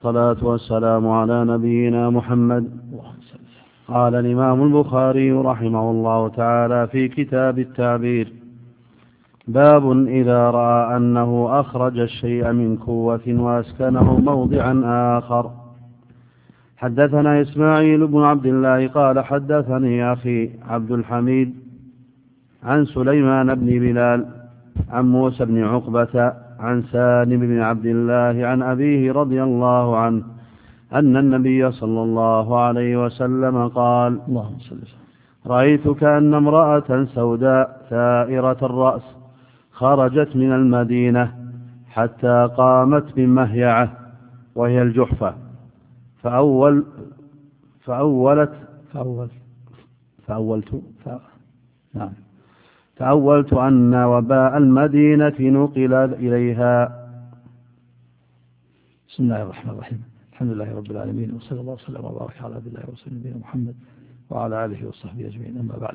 الصلاة والسلام على نبينا محمد. قال الإمام البخاري رحمه الله تعالى في كتاب التعبير: باب إذا رأى أنه أخرج الشيء من كوة وأسكنه موضعا آخر. حدثنا إسماعيل بن عبد الله قال حدثني أخي عبد الحميد عن سليمان بن بلال عن موسى بن عقبة عن سالم بن عبد الله عن أبيه رضي الله عنه أن النبي صلى الله عليه وسلم قال: رأيت كأن امرأة سوداء ثائرة الرأس خرجت من المدينة حتى قامت بمهيعة وهي الجحفة، فأولت أن وباء المدينة نقل إليها. بسم الله الرحمن الرحيم. الحمد لله رب العالمين، وصلى الله وسلم وبارك على عبد الله ورسوله نبينا محمد وعلى آله وصحبه أجمعين، أما بعد.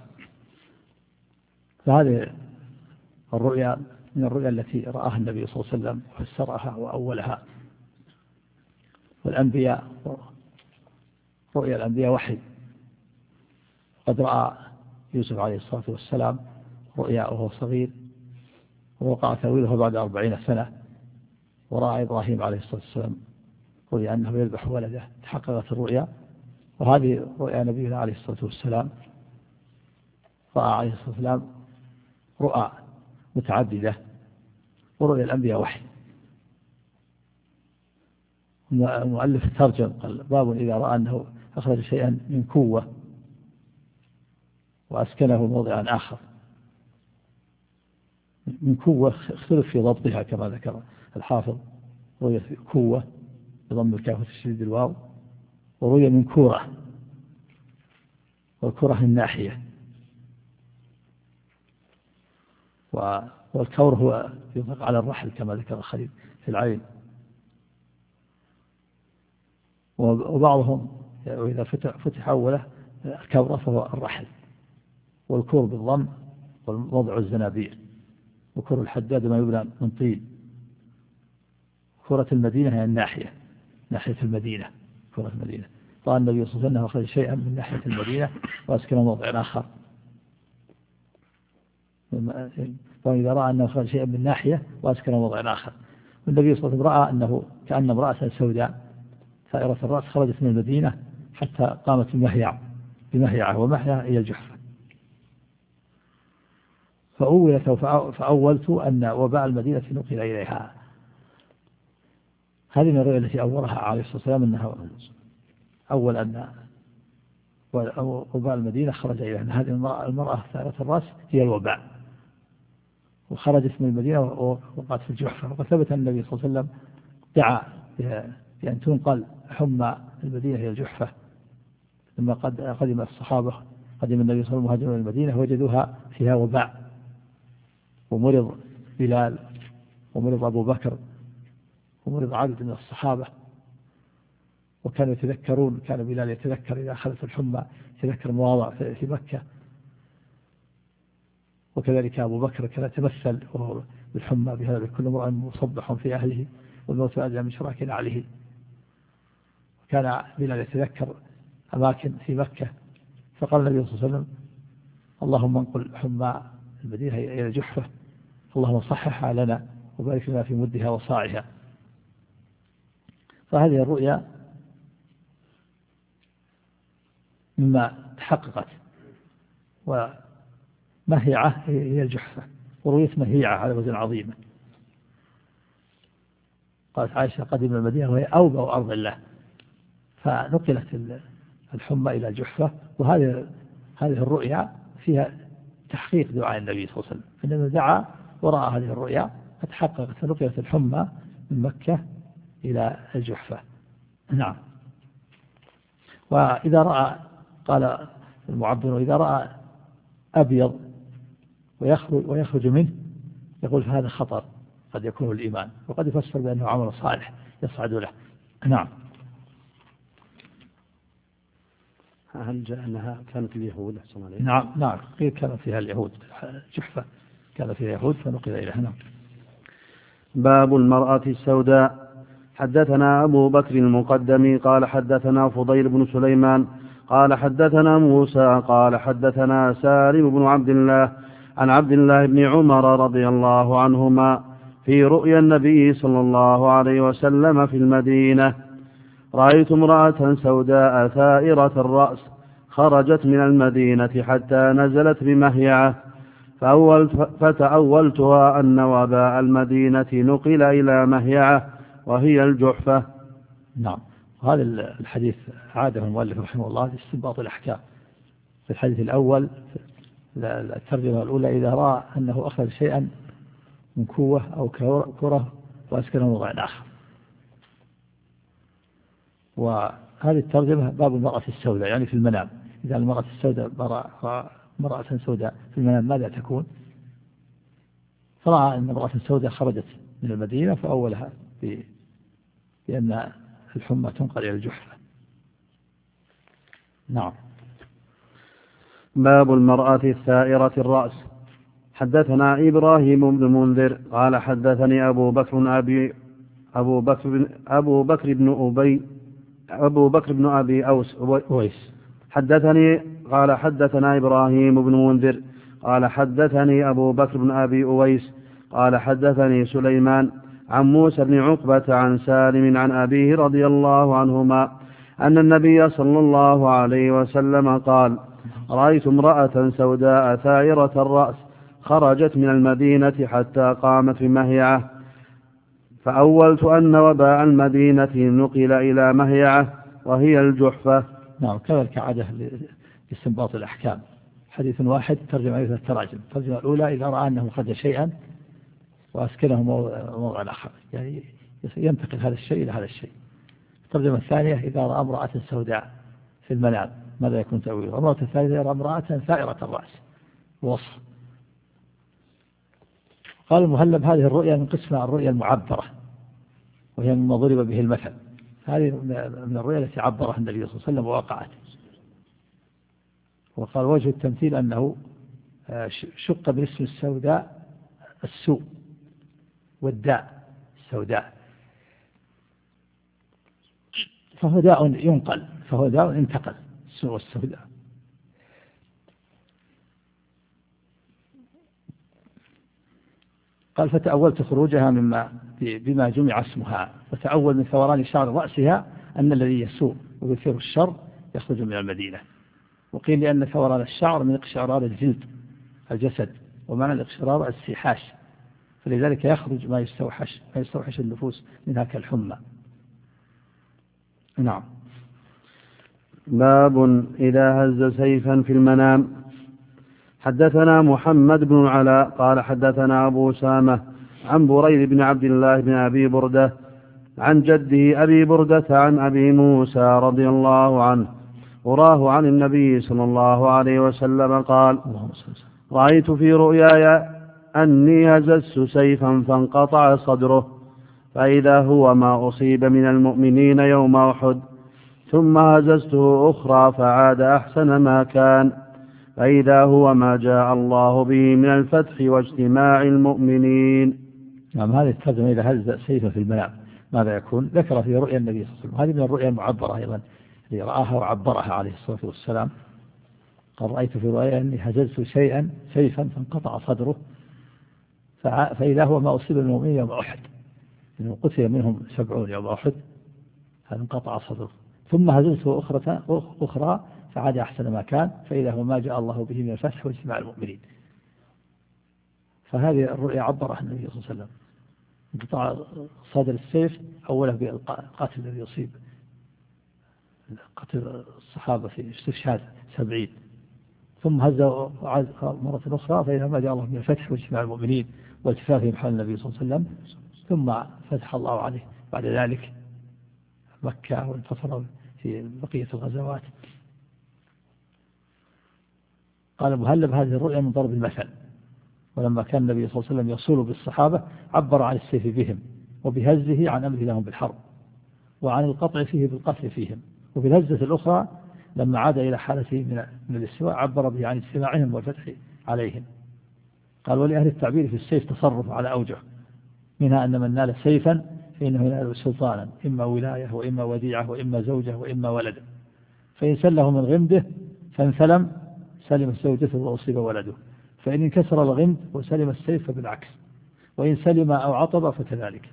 فهذه الرؤيا من الرؤيا التي رآها النبي صلى الله عليه وسلم وفسرها وأولها. والأنبياء رؤيا الأنبياء وحي. قد رأى يوسف عليه الصلاة والسلام رؤيا وهو صغير ووقع تأويله بعد 40 سنة، ورأى إبراهيم عليه الصلاة والسلام رؤيا أنه يذبح ولده، تحققت الرؤيا. وهذه رؤيا نبينا عليه الصلاة والسلام. رأى عليه الصلاة والسلام رؤى متعددة، ورؤيا الأنبياء وحي. المؤلف ترجم قال: باب إذا رأى أنه أخرج شيئا من كوة وأسكنه موضعا آخر. من كوة اختلف في ضبطها كما ذكر الحافظ، رؤية كوة بضم الكاف وتشديد الواو، ورؤية من كورة، والكورة الناحية، والكور هو يطلق على الرحل كما ذكر الخليل في العين. وبعضهم وإذا فتح أوله الكورة فهو الرحل، والكور بالضم ووضع الزنابير، وكور الحداد ما يبنى من طين. كرة المدينة هي الناحية، ناحية المدينة، كرة المدينة. قال النبي صلى الله عليه وسلم: أخرج شيئا من ناحية المدينة وأسكن موضع آخر. وإذا رأى أنه أخرج شيئا من ناحية وأسكن موضع آخر. والنبي صلى الله عليه وسلم رأى أنه كأن امرأة سوداء ثائرة الرأس خرجت من المدينة حتى قامت بمهيعة، ومهيعة إلى الجحفة. فأولت أن وباء المدينة نقل إليها. هذه من الرؤيا التي أولها عليه الصلاة والسلام، أنها أول أن وباء المدينة خرج إليها، أن هذه المرأة ثائرة الرأس هي الوباء، وخرجت من المدينة ووقعت في الجحفة. وقد ثبت أن النبي صلى الله عليه وسلم دعا بأن تنقل حمى المدينة إلى الجحفة. لما قدم الصحابة، قدم النبي صلى الله عليه وسلم إلى المدينة وجدوها فيها وباء، ومرض بلال ومرض أبو بكر ومرض عدد من الصحابة، وكانوا يتذكرون، كان بلال يتذكر إذا أخذت الحمى يتذكر مواضع في مكة، وكذلك أبو بكر كان يتمثل وهو بالحمى بهذا: كل امرأ مصبح في أهله والموت أدنى من شراك عليه. وكان بلال يتذكر أماكن في مكة، فقال النبي صلى الله عليه وسلم: اللهم انقل حمى المدينة إلى الجحفة، اللهم صححها لنا وبارك لنا في مدها وصاعها. فهذه الرؤيا مما تحققت. ومهيعة هي الجحفة، ورؤية مهيعة على وزن عظيمة. قالت عائشة: قدم المدينة وهي أوبأ أرض الله، فنقلت الحمى إلى الجحفة. وهذه الرؤيا فيها تحقيق دعاء النبي صلى الله عليه وسلم، إنما دعا ورأى هذه الرؤيا فتحققت، فنقلت الحمى من مكة إلى الجحفة. نعم. وإذا رأى، قال المعبر: إذا رأى أبيض ويخرج منه يقول فهذا خطر، قد يكون الإيمان، وقد يفسر بأنه عمل صالح يصعد له. نعم. هل جاء أنها كانت اليهود؟ نعم قيل كان فيها اليهود، جحفة كان فيها يهود فنقل إليها. نعم. باب المرأة السوداء. حدثنا أبو بكر المقدمي قال حدثنا فضيل بن سليمان قال حدثنا موسى قال حدثنا سالم بن عبد الله عن عبد الله بن عمر رضي الله عنهما في رؤيا النبي صلى الله عليه وسلم في المدينة: رأيت امرأة سوداء ثائرة الرأس خرجت من المدينة حتى نزلت بمهيعة، فتأولتها أن وباء المدينة نقل إلى مهيعة وهي الجحفة. نعم. هذا الحديث عاده المؤلف رحمه الله لاستنباط الأحكام. في الحديث الأول الترجمة الأولى: إذا رأى أنه أخذ شيئا من كوة أو كرة وأسكنه موضع آخر. وهذه الترجمة باب المرأة السوداء، يعني في المنام. إذا المرأة السوداء مرأة سوداء في المنام ماذا تكون؟ فرأى أن امرأة سوداء خرجت من المدينة فأولها بأن الحمى تنقل إلى الجحفة. نعم. باب المرأة الثائرة الرأس. حدثنا إبراهيم بن المنذر قال حدثني أبو بكر بن أبي أويس حدثني قال حدثنا إبراهيم بن المنذر قال حدثني أبو بكر بن أبي أويس قال حدثني سليمان عن موسى بن عقبة عن سالم عن أبيه رضي الله عنهما أن النبي صلى الله عليه وسلم قال: رأيت امرأة سوداء ثائرة الرأس خرجت من المدينة حتى قامت بمهيعة، فأولت أن وباء المدينة نقل إلى مهيعة وهي الجحفة. نعم. كذلك عادة لاستنباط الأحكام. حديث واحد ترجمة مثل التراجم. الترجمة الأولى: إذا رأى أنه خرج شيئا وأسكنه موضع آخر، يعني ينتقل هذا الشيء إلى هذا الشيء. الترجمة الثانية: إذا رأى امرأة سوداء في المنام ماذا يكون تأويله؟ المرأة الثالثة: يرى امرأة ثائرة الرأس وصف. قال المهلب: هذه الرؤيا من قسم الرؤيا المعبرة، وهي مما ضرب به المثل. هذه من الرؤيا التي عبرها النبي صلى الله عليه وسلم ووقعت. وقال: وجه التمثيل أنه شق بالاسم السوداء السوء، والداء السوداء، فهو داء ينقل، فهو داء انتقل، السوء والسوداء. قال: فتأولت خروجها بما جمع اسمها، فتأول من ثوران شعر رأسها أن الذي يسوء ويثير الشر يخرج من المدينة. وقيل لأن ثوران الشعر من اقشعرار الجلد الجسد، ومعنى الاقشعرار السيحاش، فلذلك يخرج ما يستوحش النفوس منها كالحمى. نعم. باب إذا هز سيفا في المنام. حدثنا محمد بن العلاء قال حدثنا أبو أسامة عن بريد بن عبد الله بن أبي بردة عن جده أبي بردة عن أبي موسى رضي الله عنه وراه عن النبي صلى الله عليه وسلم قال: رأيت في رؤياي أني هززت سيفا فانقطع صدره، فإذا هو ما أصيب من المؤمنين يوم أحد، ثم هززته أخرى فعاد أحسن ما كان، فإذا هو ما جاء الله به من الفتح واجتماع المؤمنين. نعم. هذه الترجمة: إذا هز سيفا في المنام ماذا يكون؟ ذكر في رؤيا النبي صلى الله عليه وسلم. هذه من الرؤيا المعبرة أيضا اللي رآها وعبرها عليه الصلاة والسلام. قال: رأيت في رؤيا أني هززت سيفا فانقطع صدره، فإذا هو ما أصيب المؤمنين يوم أحد، إنه قتل منهم 70 يوم أحد، هذا انقطع صدره، ثم هززته أخرى فعاد أحسن ما كان، فإذا هو ما جاء الله به من الفتح واجتماع المؤمنين. فهذه الرؤيا عبرها النبي صلى الله عليه وسلم. انقطاع صدر السيف أوله بالقاتل الذي يصيب قتل الصحابة في استشهاد 70، ثم هزه مرة أخرى فإذا ما جاء الله من الفتح واجتماع المؤمنين والتفافهم حول النبي صلى الله عليه وسلم، ثم فتح الله عليه بعد ذلك مكة وانتصر في بقية الغزوات. قال مهلب: هذه الرؤيا من ضرب المثل. ولما كان النبي صلى الله عليه وسلم يصول بالصحابة عبر عن السيف بهم، وبهزه عن أمره لهم بالحرب، وعن القطع فيه بالقتل فيهم. وفي الهزة الأخرى لما عاد إلى حالته من الاستواء عبر به عن اجتماعهم والفتح عليهم. قال: ولأهل التعبير في السيف تصرف على أوجه، منها أن من نال سيفا فإنه ينال سلطانا إما ولاية وإما وديعة وإما زوجة وإما ولد، فإن سله من غمده فانثلم سلم زوجته وأصيب ولده، فإن انكسر الغمد وسلم السيف فبالعكس، وإن سلم أو عطب فكذلك.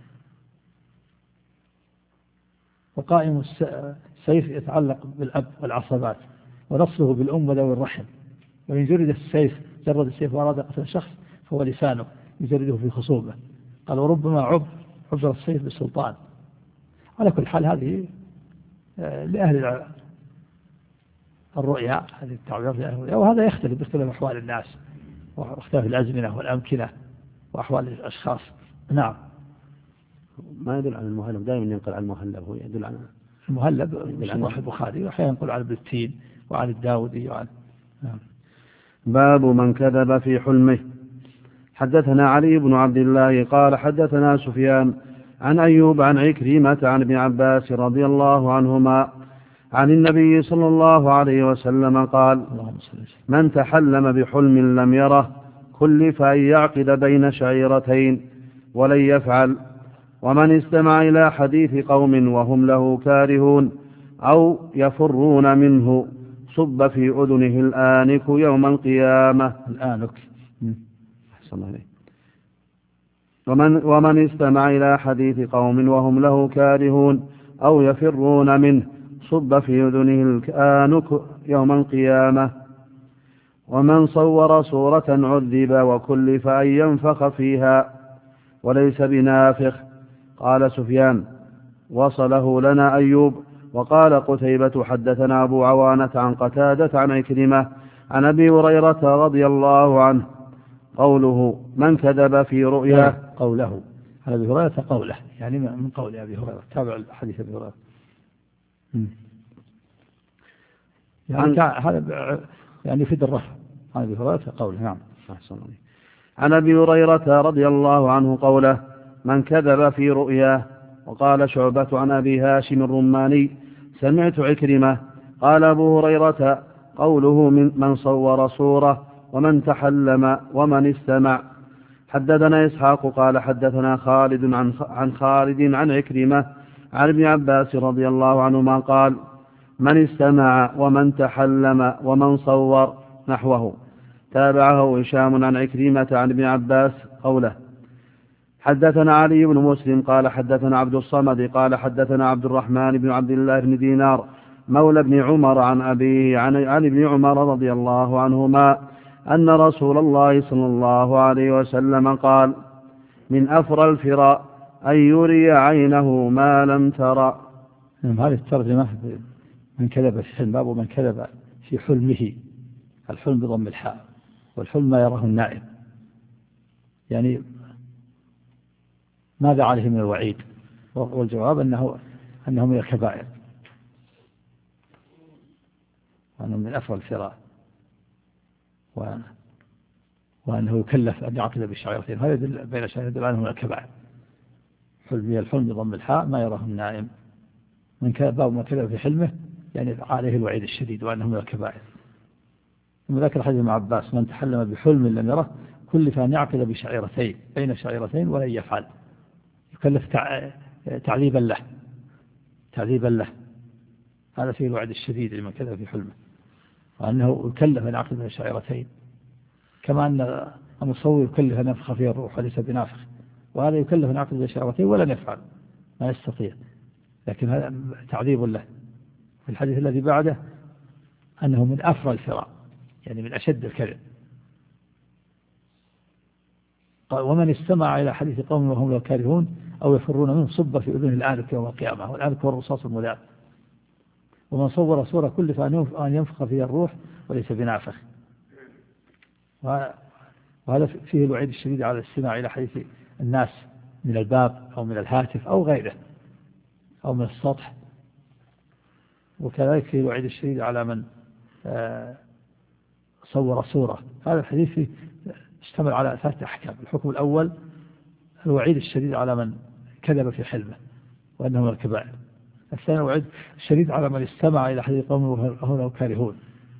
وقائم السيف يتعلق بالأب والعصبات، ونصله بالأم وذوي الرحم، وإن جرد السيف وأراد قتل الشخص فهو لسانه يجرده في خصومه. قال وربما عبر السيف بالسلطان. على كل حال هذه لأهل الرؤيا، هذه التعبيرات لأهل الرؤيا، وهذا يختلف باختلاف أحوال الناس واختلاف الأزمنة والأمكنة وأحوال الأشخاص. نعم. ما يدل على المهلب، دائما ينقل على المهلب، هو يدل على المهلب صحيح البخاري، وأحيانا ينقل على بالتين وعن الداودي وعن. نعم. باب من كذب في حلمه. حدثنا علي بن عبد الله قال حدثنا سفيان عن أيوب عن عكرمة عن ابن عباس رضي الله عنهما عن النبي صلى الله عليه وسلم قال من تحلم بحلم لم يره كلف أن يعقد بين شعيرتين ولن يفعل، ومن استمع إلى حديث قوم وهم له كارهون أو يفرون منه صب في أذنه الآنك يوم القيامة. الآنك. ومن استمع إلى حديث قوم وهم له كارهون أو يفرون منه صب في أذنه الآنك يوم القيامة. ومن صور صورة عذب وكلف أن ينفخ فيها وليس بنافخ. قال سفيان وصله لنا أيوب. وقال قتيبة حدثنا أبو عوانة عن قتادة عن عكرمة عن أبي هريرة رضي الله عنه قوله من كذب في رؤياه. قوله عن أبي هريرة قوله، يعني من قول أبي هريرة، تابع الحديث أبي هريرة. يعني هذا يعني في الرفع عن أبي هريرة قوله. نعم. عن أبي هريرة رضي الله عنه قوله من كذب في رؤياه. وقال شعبة عن أبي هاشم الرماني سمعت عكرمة قال أبو هريرة قوله من صور صورة ومن تحلم ومن استمع. حدثنا إسحاق قال حدثنا خالد عن خالد عن عكرمة عن ابن عباس رضي الله عنهما قال من استمع ومن تحلم ومن صور نحوه. تابعه هشام عن عكرمة عن ابن عباس قوله. حدثنا علي بن مسلم قال حدثنا عبد الصمد قال حدثنا عبد الرحمن بن عبد الله بن دينار مولى ابن عمر عن أبيه عن ابن عمر رضي الله عنهما أن رسول الله صلى الله عليه وسلم قال من أفرى الفراء أن يري عينه ما لم ترى. هذه الترجمة من كذب في حلم، باب من كذب في حلمه، الحلم بضم الحاء، والحلم ما يراه النائم، يعني ماذا عليه من الوعيد؟ والجواب أنه من الكبائر، وأنه من أفرى الفراء، وأنه يكلف أن يعقد بالشعيرتين. هذا يدل بين شيئين يدل عنه من الكبائر. الحلم بضم الحاء ما يراه النائم، من باب ما كذب في حلمه يعني عليه الوعيد الشديد وأنه من الكبائر. ثم ذكر حديث ابن عباس من تحلم بحلم لم يره كلف أن يعقد بشعيرتين بين شعيرتين ولن يفعل، يكلف تعذيبا له. هذا فيه الوعد الشديد لمن كذب في حلمه، وأنه يكلف أن يعقد بين شعيرتين، كما أن المصور يكلف أن ينفخ فيه الروح وليس بنافخ، وهذا يكلف أن يعقد بين شعيرتين ولن يفعل، ما يستطيع، لكن هذا تعذيب له. في الحديث الذي بعده أنه من أفرى الفراء، يعني من أشد الكذب. قال ومن استمع إلى حديث قوم وهم له كارهون أو يفرون منه صب في أذنه الآنك يوم القيامة، والآنك هو الرصاص المذاب. ومن صور صورة كلف أن ينفخ فيها الروح وليس بنافخ. وهذا فيه الوعيد الشديد على الاستماع إلى حديث الناس من الباب أو من الهاتف أو غيره أو من السطح. وكذلك فيه الوعيد الشديد على من صور صورة. هذا الحديث اشتمل على 3 أحكام. الحكم الأول الوعيد الشديد على من كذب في حلمه وأنه من الكبائر. الثاني الوعيد الشديد على من استمع إلى حديث قوم وهم له كارهون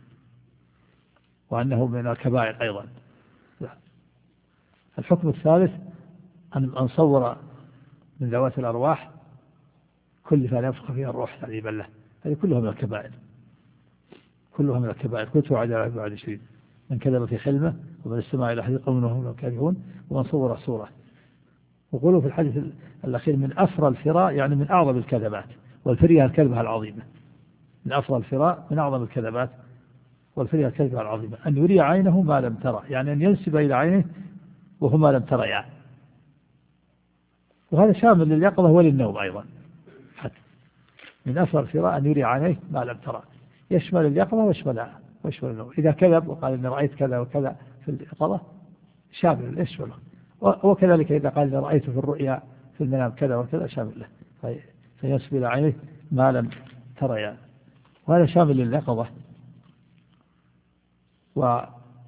وأنه من الكبائر أيضا. الحكم الثالث أن صور من ذوات الأرواح كلف أن ينفخ فيها الروح تعذيبا له. هذه كلها من الكبائر، كلها من الكبائر. كنت وعد بعد شيء من كذب في حلمه ومن استمع إلى حديث قوم وهم كارهون ومن صور صورة. وقولوا في الحديث الأخير من أفرى الفراء، يعني من أعظم الكذبات، والفرية الكذبة العظيمة. من أفرى الفراء من أعظم الكذبات والفرية الكذبة العظيمة أن يري عينه ما لم ترى، يعني أن ينسب إلى عينه وهو ما لم ترى يعني. وهذا شامل لليقظة وللنوم أيضا. حتى من أفرى الفراء أن يري عينه ما لم ترى، يشمل اليقظة ويشمل النوم. إذا كذب وقال إن رأيت كذا وكذا في اليقظة شامل يشمله، وكذلك إذا قال إن رأيت في الرؤيا في المنام كذا وكذا شامل له، فينسب إلى عينه ما لم ترى يعني. وهذا شامل لليقظة. وقيل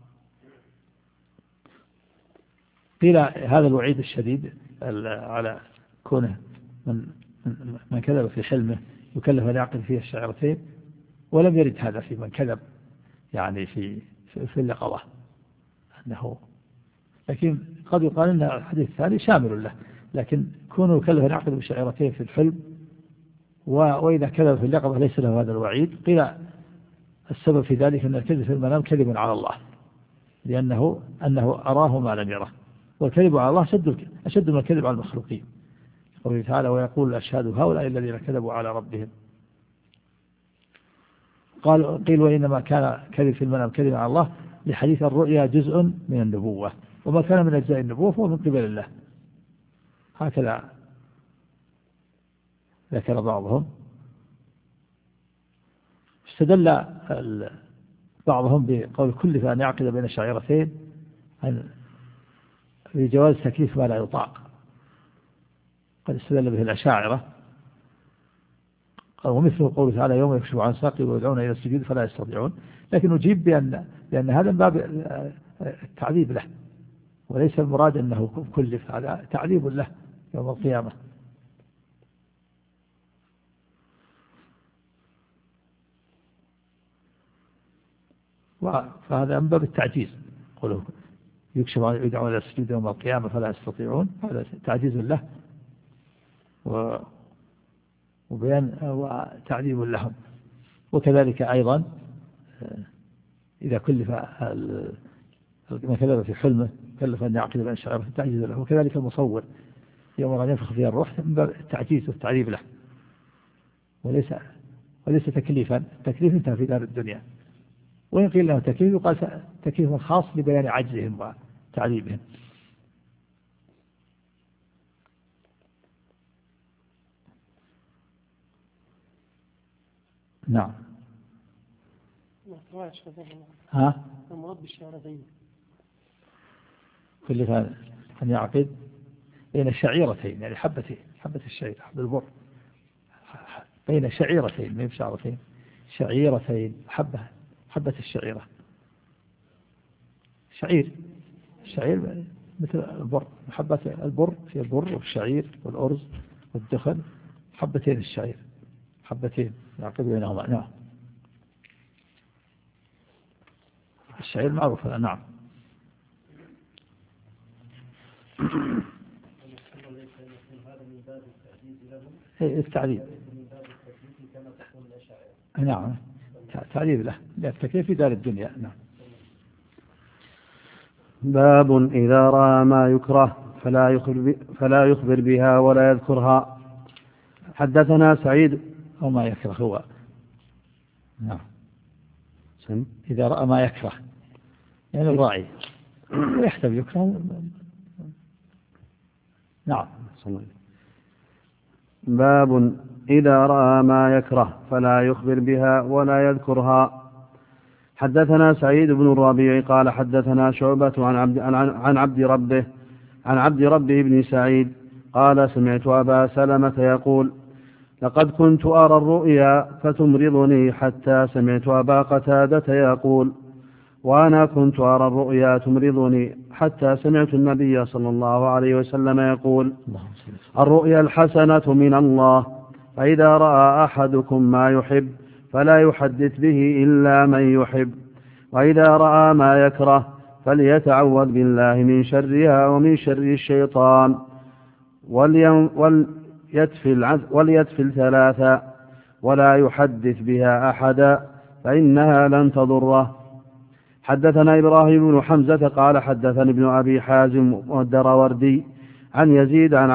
هذا الوعيد الشديد على كونه من كذب في حلمه يكلف أن يعقل فيه الشعرتين، ولم يرد هذا في من كذب يعني في اليقظة أنه، لكن قد يقال أن الحديث الثاني شامل له، لكن كونه يكلف أن يعقل بالشعرتين في الحلم وإذا كذب في اليقظة ليس له هذا الوعيد. قيل السبب في ذلك أن الكذب في المنام كذب على الله، لأنه أراه ما لم يره، والكذب على الله أشد من الكذب على المخلوقين. قوله تعالى ويقول الأشهاد هؤلاء الذين كذبوا على ربهم. قيل وإنما كان كذب في المنام كذب على الله لحديث الرؤيا جزء من النبوة، وما كان من أجزاء النبوة فهو من قبل الله. هكذا ذكر بعضهم. استدل بعضهم بقول كلف أن يعقد بين الشعيرتين بجواز تكليف ما لا يطاق. قد استدل به الأشاعرة، ومثل قوله تعالى يوم يكشف عن ساق ويدعون إلى السجود فلا يستطيعون. لكن نجيب بأن هذا من باب التعذيب له، وليس المراد أنه كلف، هذا تعذيب له يوم القيامة. فهذا من باب التعجيز. قوله يكشف عن يدعون إلى السجود يوم القيامة فلا يستطيعون، هذا تعجيز له وبيان وتعذيب لهم. وكذلك أيضا إذا كلف من كذب في حلمه كلف أن يعقد بين الشعيرتين تعجيز له. وكذلك المصور يوم أن ينفخ فيها الروح من باب التعجيز والتعذيب له، وليس تكليفا. التكليف انتهى في دار الدنيا، وإن قيل له تكليف يقال تكليف خاص لبيان عجزهم وتعذيبهم. نعم. المراد بالشعيرتين كلف أن يعقد بين الشعيرتين، يعني حبة الشعير، حبة البر، بين شعيرتين ما بشعرتين، شعيرتين، حبة الشعيرة. شعير مثل البر، حبة البر في البر والشعير والأرز والدخن، حبتين الشعير، حبتين يعقد بينهما. نعم. الشعير معروف. نعم. التعذيب. نعم، تعذيب له، التكليف في دار الدنيا. نعم. باب إذا رأى ما يكره فلا يخبر بها ولا يذكرها. حدثنا سعيد أو ما يكره هو. نعم. إذا رأى ما يكره يعني الراعي يحتمل يكره. نعم. باب إذا رأى ما يكره فلا يخبر بها ولا يذكرها. حدثنا سعيد بن الربيع قال حدثنا شعبة عن عبد ربه بن سعيد قال سمعت أبا سلمة يقول لقد كنت أرى الرؤيا فتمرضني حتى سمعت أبا قتادة يقول وأنا كنت أرى الرؤيا تمرضني حتى سمعت النبي صلى الله عليه وسلم يقول الرؤيا الحسنة من الله، فإذا رأى أحدكم ما يحب فلا يحدث به إلا من يحب، وإذا رأى ما يكره فليتعوذ بالله من شرها ومن شر الشيطان. وليتفل ثلاثا ولا يحدث بها أحدا فإنها لن تضره. حدثنا إبراهيم بن حمزة قال حدثني ابن أبي حازم والدراوردي عن يزيد عن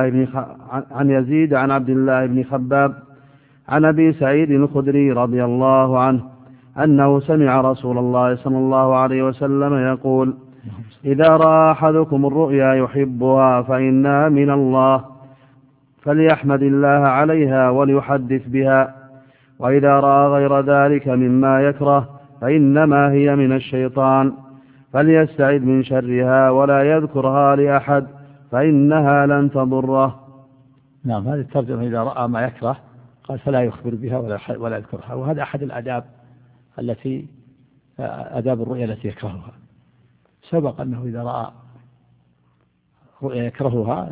عبد الله بن خباب عن أبي سعيد الخدري رضي الله عنه أنه سمع رسول الله صلى الله عليه وسلم يقول: إذا رأى أحدكم الرؤيا يحبها فإنها من الله فليحمد الله عليها وليحدث بها، وإذا رأى غير ذلك مما يكره فإنما هي من الشيطان فليستعذ من شرها ولا يذكرها لأحد فإنها لن تضره. نعم، هذه الترجمة إذا رأى ما يكره قال فلا يخبر بها ولا يذكرها، وهذا أحد الآداب التي آداب الرؤيا التي يكرهها. سبق أنه إذا رأى رؤيا يكرهها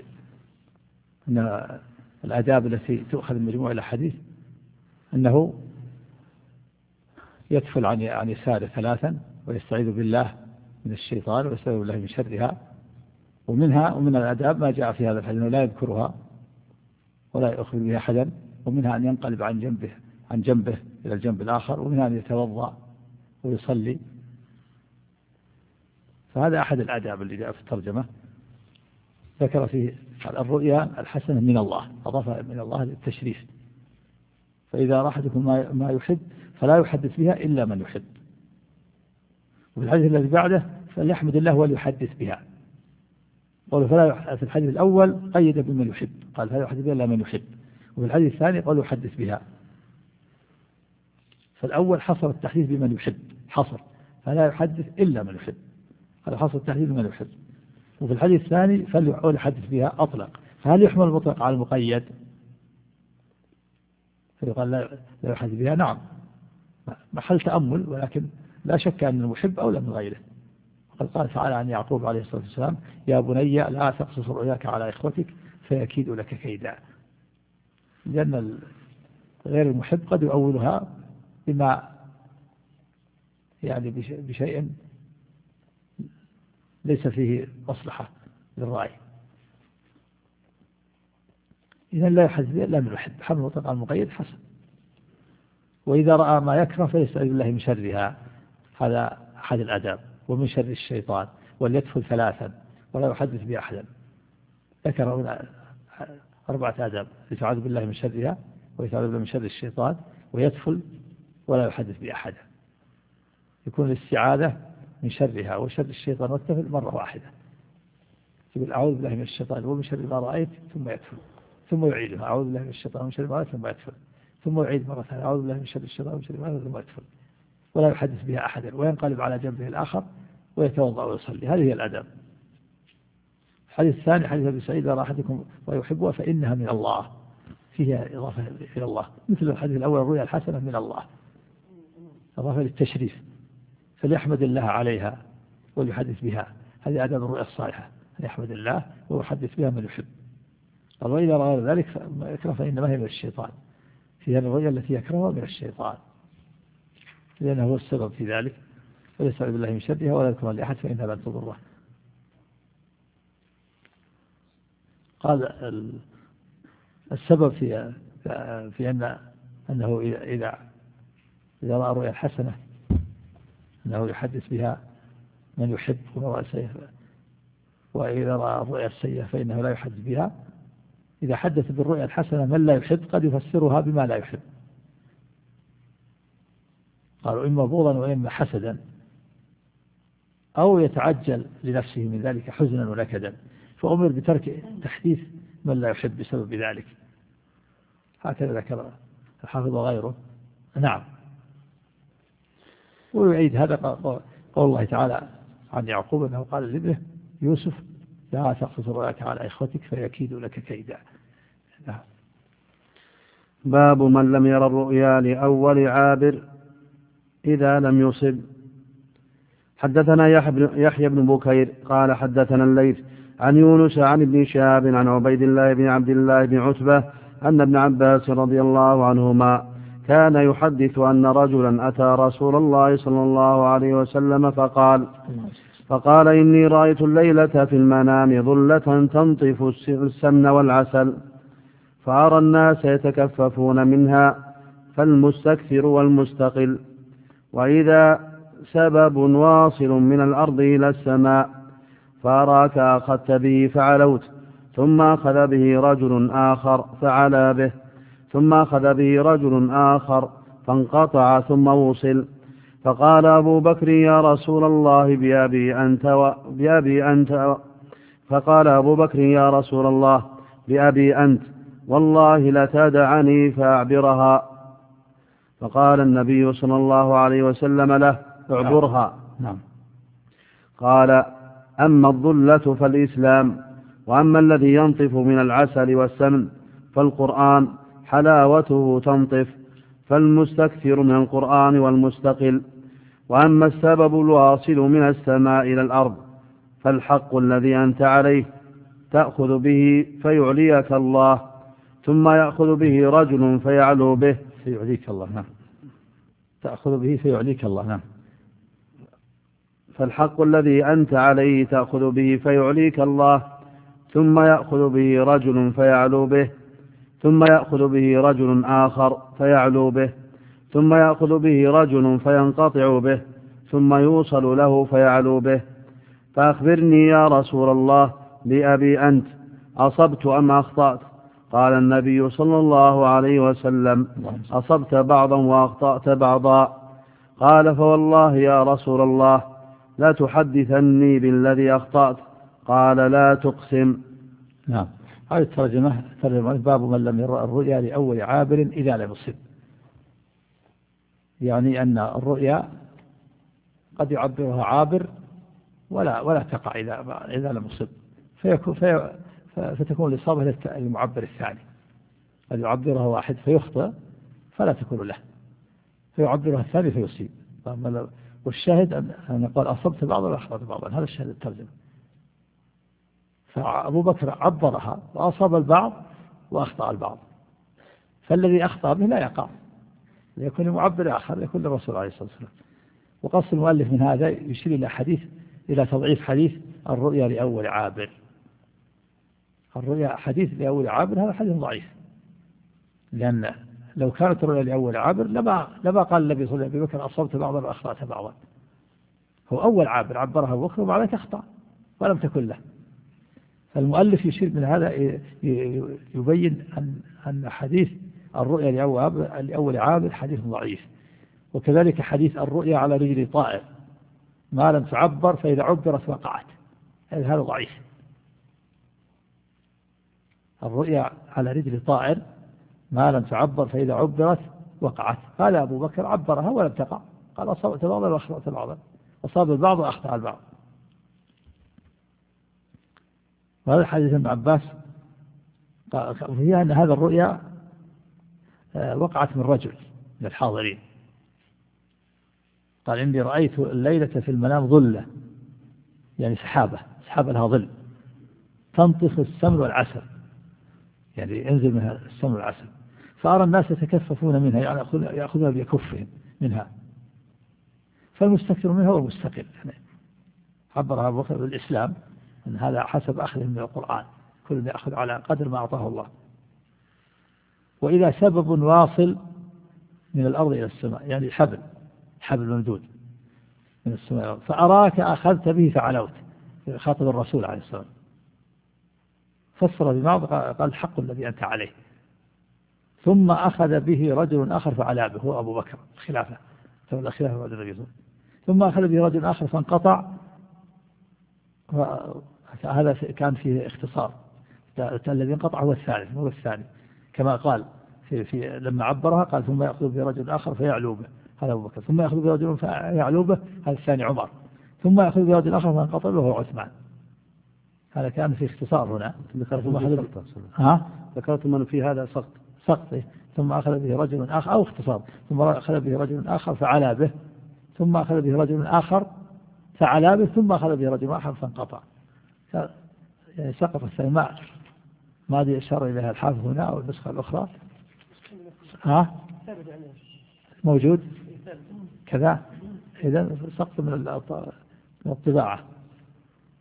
أن الآداب التي تؤخذ من مجموع الأحاديث أنه يدفل عن يساره ثلاثا ويستعيذ بالله من الشيطان ويستعيذ بالله من شرها، ومن الآداب ما جاء في هذا الحديث أنه لا يذكرها ولا يخبر بها أحدا، ومنها أن ينقلب عن جنبه إلى الجنب الآخر، ومنها أن يتوضأ ويصلي. فهذا أحد الآداب اللي جاء في الترجمة. ذكر فيه الرؤيا الحسنة من الله، أضاف من الله للتشريف. فإذا رأى أحدكم ما يحب فلا يحدث بها إلا من يحب. وفي الحديث الذي بعده فليحمد الله وليحدث بها. قال في الحديث الأول قيد بمن يحب، قال فلا يحدث بها إلا من يحب. وفي الحديث الثاني قال يحدث بها. فالأول حصر التحديث بمن يحب، حصر فلا يحدث إلا من يحب، هذا حصر التحديث بمن يحب. وفي الحديث الثاني فليحدث بها أطلق. فهل يحمل المطلق على المقيد؟ فيقال لا يحدث بها. نعم، محل تأمل، ولكن لا شك أن المحب أولى من غيره. وقد قال تعالى عن يعقوب عليه الصلاة والسلام: يا بني لا تقصص رؤياك على إخوتك فيكيد لك كيدا. لأن غير المحب قد يؤولها بما يعني بشيء ليس فيه مصلحة للرأي. إذن لا يحدث إلا من يحب، حمل المطلق على المقيد حسن. وإذا رأى ما يكره فليستعذ بالله من شرها، هذا أحد الآداب. ومن شر الشيطان وليدفل ثلاثا ولا يحدث بأحدا. ذكر 4 آداب: يتعاذ بالله من شرها، ويتعاذ بالله من شر الشيطان، ويدفل ولا يحدث بأحدا. يكون الاستعاذة من شرها وشر الشيطان والتفل مرة واحدة. يقول أعوذ بالله من الشيطان ومن شر ما رأيت ثم يدفل، ثم يعيدها: أعوذ بالله من الشيطان ومن شر ما رأيت ثم يدفل، ثم يعيد مرة ثانية: أعوذ بالله من شر الشيطان ومن شر ما رأيت ثم يدفل، ولا يحدث بها أحدا، وينقلب على جنبه الآخر ويتوضأ ويصلي. هذه هي الأدب. الحديث الثاني حديث أبي سعيد: إذا رأى أحدكم ويحبها فإنها من الله، فيها إضافة إلى الله، مثل الحديث الأول الرؤيا الحسنة من الله، إضافة للتشريف. فليحمد الله عليها وليحدث بها. هذه آداب الرؤيا الصالحة، يحمد الله ويحدث بها من يحب. قال: وإذا رأى ذلك يكره فإنما هي من الشيطان، في هذه الرؤيا التي يكرهها من الشيطان، لأنه هو السبب في ذلك. ويستعذ بالله من شرها ولا يذكرها لأحد فإنها لن تضره. قال السبب في أنه إذا رأى رؤيا الحسنة أنه يحدث بها من يحب، وإذا رأى الرؤيا السيئة فإنه لا يحدث بها. إذا حدث بالرؤيا الحسنة من لا يحب قد يفسرها بما لا يحب. قالوا إما بغضا وإما حسدا، أو يتعجل لنفسه من ذلك حزنا ونكدا، فأمر بترك تحديث من لا يحب بسبب ذلك. هكذا ذكر الحافظ وغيره. نعم. ويعيد هذا قول الله تعالى عن يعقوب أنه قال لابنه يوسف: لا تقصص رؤياك على إخوتك فيكيد لك كيدا. نعم. باب من لم ير الرؤيا لأول عابر إذا لم يصب. حدثنا يحيى بن بكير قال حدثنا الليث عن يونس عن ابن شهاب عن عبيد الله بن عبد الله بن عتبة أن ابن عباس رضي الله عنهما كان يحدث أن رجلا أتى رسول الله صلى الله عليه وسلم فقال: فقال إني رأيت الليلة في المنام ظلة تنطف السمن والعسل، فأرى الناس يتكففون منها، فالمستكثر والمستقل، وإذا سبب واصل من الأرض إلى السماء، فأراك أخذت به فعلوت، ثم أخذ به رجل آخر فعلى به، ثم أخذ به رجل آخر فانقطع ثم وصل. فقال أبو بكر يا رسول الله فقال أبو بكر يا رسول الله بأبي أنت والله لتدعني فأعبرها. فقال النبي صلى الله عليه وسلم له اعبرها. نعم. قال أما الظلة فالإسلام، وأما الذي ينطف من العسل والسمن فالقرآن حلاوته تنطف، فالمستكثر من القرآن والمستقل. وأما السبب الواصل من السماء إلى الأرض فالحق الذي أنت عليه تأخذ به فيعليك الله، ثم يأخذ به رجل فيعلو به فيعليك الله. نعم. تأخذ به فيعليك الله. نعم. فالحق الذي أنت عليه تأخذ به فيعليك الله، ثم يأخذ به رجل فيعلو به، ثم يأخذ به رجل آخر فيعلو به، ثم يأخذ به رجل فينقطع به، ثم يوصل له فيعلو به. فأخبرني يا رسول الله بأبي أنت أصبت أم أخطأت؟ قال النبي صلى الله عليه وسلم أصبت بعضا وأخطأت بعضا. قال فوالله يا رسول الله لا تحدثني بالذي أخطأت. قال لا تقسم. نعم. هذه الترجمة باب من لم يرى الرؤيا لأول عابر إذا لم يصب، يعني أن الرؤيا قد يعبرها عابر ولا تقع إذا لم يصب، فتكون الإصابة للمعبر الثاني. قد يعبرها واحد فيخطئ فلا تكون له، فيعبرها الثاني فيصيب. والشاهد أن يقول أصبت بعضا وأخطأت بعضا، هذا الشاهد الترجمة. فأبو بكر عبرها وأصاب البعض وأخطأ البعض، فالذي أخطأ به لا يقع، ليكون معبر آخر يكون للرسول عليه الصلاة والسلام. وقصد المؤلف من هذا يشير إلى تضعيف حديث الرؤيا لأول عابر. الرؤيا حديث لأول عابر هذا حديث ضعيف، لأن لو كانت الرؤيا لأول عابر لما قال النبي صلى الله عليه وسلم أصبت بعضا وأخطأت بعضا. هو أول عابر عبرها أبو بكر وبعد ذلك أخطأ ولم تكن له. فالمؤلف يشير من هذا يبين أن حديث الرؤيا لأول عابر حديث ضعيف. وكذلك حديث الرؤيا على رجل طائر ما لم تعبر فإذا عبرت وقعت، هذا ضعيف. الرؤيا على رجل طائر ما لم تعبر فإذا عبرت وقعت، هذا أبو بكر عبرها ولم تقع، قال أصبت بعضا وأخطأت بعضا، أصاب البعض وأخطأ البعض. وهذا حديث ابن عباس فيها أن هذا الرؤيا وقعت من رجل من الحاضرين، قال إني رأيت الليلة في المنام ظلة، يعني سحابة لها ظل تنطف السمن والعسل، يعني ينزل منها السمن والعسل، فأرى الناس يتكففون منها، يعني يأخذون بكفهم منها، فالمستكثر منها والمستقل. يعني عبرها أبو بكر بالإسلام أن هذا حسب أخذهم من القرآن، كل يأخذ على قدر ما أعطاه الله. وإذا سبب واصل من الأرض إلى السماء، يعني حبل ممدود من السماء، فأراك أخذت به فعلوت، خاطب الرسول عليه الصلاة والسلام، فسر ببعض قال الحق الذي أنت عليه، ثم أخذ به رجل آخر فعلى به، هو أبو بكر الخلافة تولى الخلافة بعد النبي، ثم أخذ به رجل آخر فانقطع. هذا كان فيه اختصار، الذي انقطع هو الثالث هو الثاني، كما قال في لما عبرها قال ثم يأخذ به رجل آخر فيعلو به، هذا أبو بكر، ثم يأخذ به رجل فيعلو به، هذا الثاني عمر، ثم يأخذ به رجل آخر فينقطع به، هو عثمان. هذا كان في اختصار هنا. ذكرت من في هذا سقط، ثم أخذ به رجل آخر أو اختصار، ثم أخذ به رجل آخر فعلى به، ثم أخذ به رجل آخر فعلى به، ثم أخذ به رجل آخر فانقطع. يعني سقط الثاني، ما دي أشار إليها الحافظ هنا أو النسخة الأخرى. موجود كذا، إذا سقط من الطباعة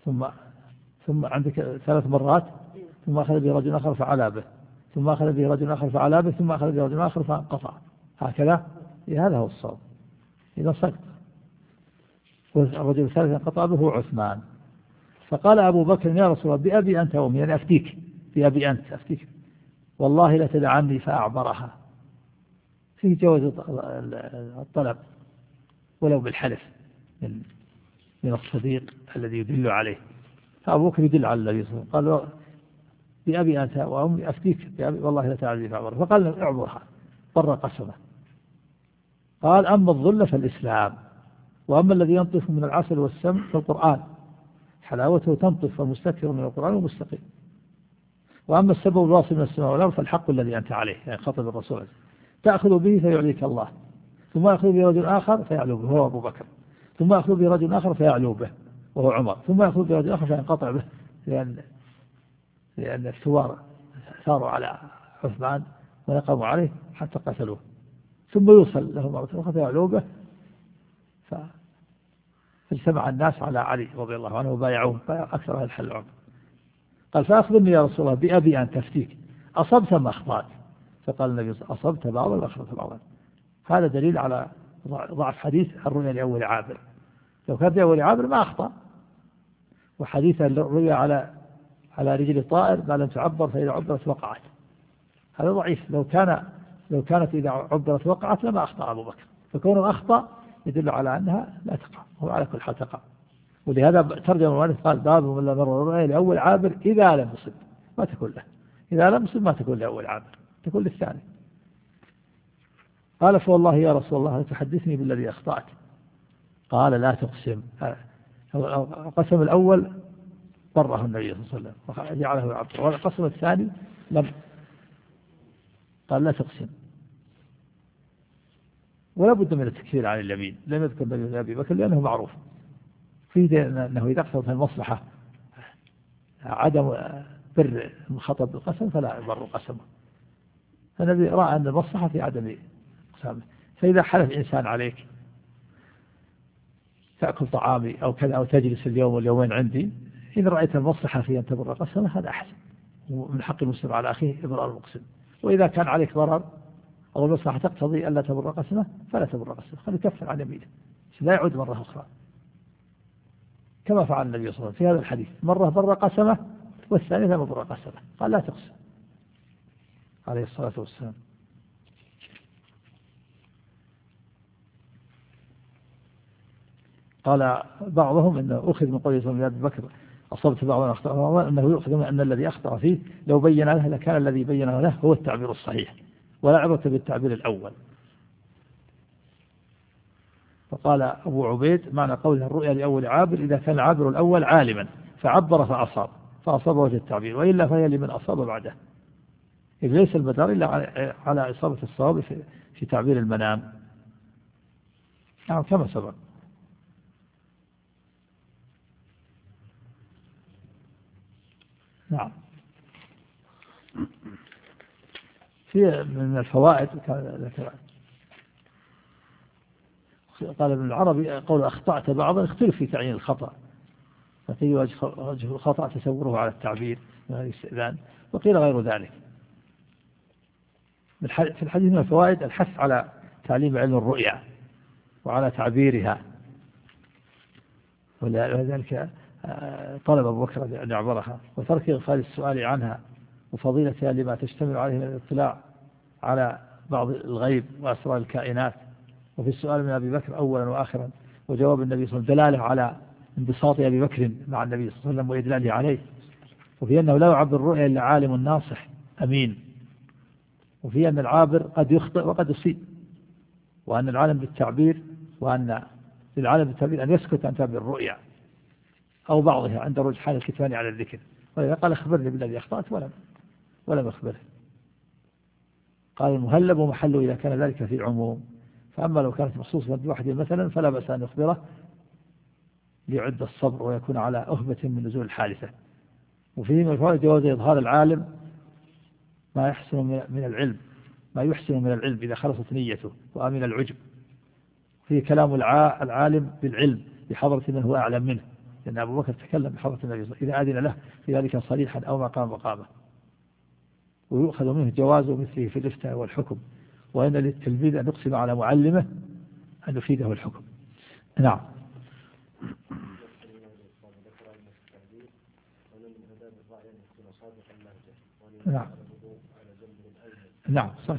ثم عندك 3 مرات، ثم أخذ به رجل آخر فعلى به، ثم أخذ به رجل آخر فعلى به، ثم أخذ به رجل آخر فانقطع، هكذا. هذا هو الصواب إذا سقط. والرجل الثالث انقطع به عثمان. فقال أبو بكر يا رسول الله بأبي أنت وأمي، يعني أفتيك بأبي أنت أفتيك والله لتدعني فأعبرها. فيه جواز الطلب ولو بالحلف من الصديق الذي يدل عليه. فأبو بكر يدل على النبي صلى الله عليه وسلم قال بأبي أنت وأمي أفتيك بأبي والله لتدعني فأعبرها. فقال اعبرها بر قسمه. قال أما الظل فالإسلام، وأما الذي ينطف من العسل والسم فالقرآن حلاوته تنطف ومستكثر من القرآن ومستقيم. وأما السبب الواصل من السماء والأرض فالحق الذي أنت عليه، يعني خطب الرسول تأخذ به فيعليك الله، ثم يأخذ به رجل آخر فيعلو به وهو أبو بكر، ثم يأخذ به رجل آخر فيعلو به وهو عمر، ثم يأخذ به رجل آخر فينقطع به لأن الثوار ثاروا على عثمان ونقموا عليه حتى قتلوه، ثم يوصل له مرة أخرى فيعلو به. فاجتمع الناس على علي رضي الله عنه وبايعوه أكثر أهل الحل العمر. قال فأخبرني يا رسول الله بأبي أن تفتيك أصبت ما أخطأت؟ فقال النبي أصبت بعضا وأخطأت بعضا. هذا دليل على ضعف حديث الرؤيا لأول عابر. لو كان لأول عابر ما أخطأ. وحديث الرؤيا على رجل طائر ما لم تعبر فإذا عبرت وقعت، هذا ضعيف. لو كانت إذا عبرت وقعت لما أخطأ أبو بكر، فكونه أخطأ يدل على أنها لا تقع، هو على كل حال تقع. ولهذا ترجم المؤلف قال باب من لا مر الرؤيا لأول عابر إذا لم يصب ما تكون له، إذا لم يصب ما تكون لأول عابر، تكون للثاني. قال فوالله يا رسول الله تحدثني بالذي أخطأت. قال لا تقسم. القسم الأول بره النبي صلى الله عليه وسلم وجعله يعبر، والقسم الثاني لم، قال لا تقسم. ولا بد من التكفير عن اليمين. لم يذكر النبي أبي بكر لأنه معروف فيه أنه إذا اقتضت المصلحة عدم بر الخطب بالقسم فلا يبر قسمه. فالنبي رأى أن المصلحة في عدم قسمه. فإذا حلف إنسان عليك تأكل طعامي أو كذا أو تجلس اليوم واليومين عندي، إذا رأيت المصلحة في أن تبر قسمه هذا أحسن، ومن حق المسلم على أخيه إبرار المقسم. وإذا كان عليك ضرر أو المصلحة تقتضي ألا تبر قسمه فلا تبر قسمه، خلي يكفر عن يمينه لا يعود مرة أخرى، كما فعل النبي صلى الله عليه وسلم في هذا الحديث، مرة بر قسمه والثانية لم يبر قسمه، قال لا تقسم عليه الصلاة والسلام. قال بعضهم أنه أخذ من قوله صلى الله عليه وسلم أصبت بعضا أخطأ، أنه يؤخذ من أن الذي أخطأ فيه لو بين له لكان الذي بينه له هو التعبير الصحيح ولا عبرة بالتعبير الأول. فقال أبو عبيد معنى قوله الرؤيا لأول عابر إذا كان العابر الأول عالما فعبر فأصاب وجه التعبير، وإلا فهي لمن أصاب بعده، إذ ليس المدار إلا على إصابة الصواب في تعبير المنام. نعم كما سبق. نعم. في من الفوائد قال ابن العربي قول أخطأت بعضا اختلف في تعيين الخطأ، ففي وجه الخطأ تسوره على التعبير من الاستئذان، وقيل غير ذلك. في الحديث من الفوائد الحث على تعليم علم الرؤيا وعلى تعبيرها، ولذلك طلب أبو بكر أن يعبرها، وترك إغفال السؤال عنها وفضيلتها لما تشتمل عليه من الاطلاع على بعض الغيب وأسرار الكائنات. وفي السؤال من أبي بكر أولا وآخرا وجواب النبي صلى الله عليه وسلم دلالة على انبساط أبي بكر مع النبي صلى الله عليه وسلم وإدلاله عليه، وفي أنه لا يعبر الرؤيا إلا عالم ناصح أمين، وفي أن العابر قد يخطئ وقد يصيب، وأن العالم بالتعبير وأن للعالم بالتعبير أن يسكت عن تعبير الرؤيا أو بعضها عند رجحان الكتمان على الذكر. ولذا قال اخبرني بالذي أخطأت ولم أخبره. قال المهلب ومحله إذا كان ذلك في العموم، فأما لو كانت مخصوصة بواحد مثلا فلا بأس أن يخبره ليعد الصبر ويكون على أهبة من نزول الحادثة. وفيه من الفوائد جواز إظهار العالم ما يحسن من العلم إذا خلصت نيته وأمن العجب. فيه كلام العالم بالعلم بحضرة من هو أعلم منه لأن أبو بكر تكلم بحضرة النبي صلى الله عليه وسلم إذا أذن له في ذلك صريحا أو ما قام مقامه، ويؤخذ منه جواز مثله في الإفتاء والحكم، وأن للتلميذ أن يقسم على معلمه أن يفيده الحكم. نعم. نعم. نعم صحيح.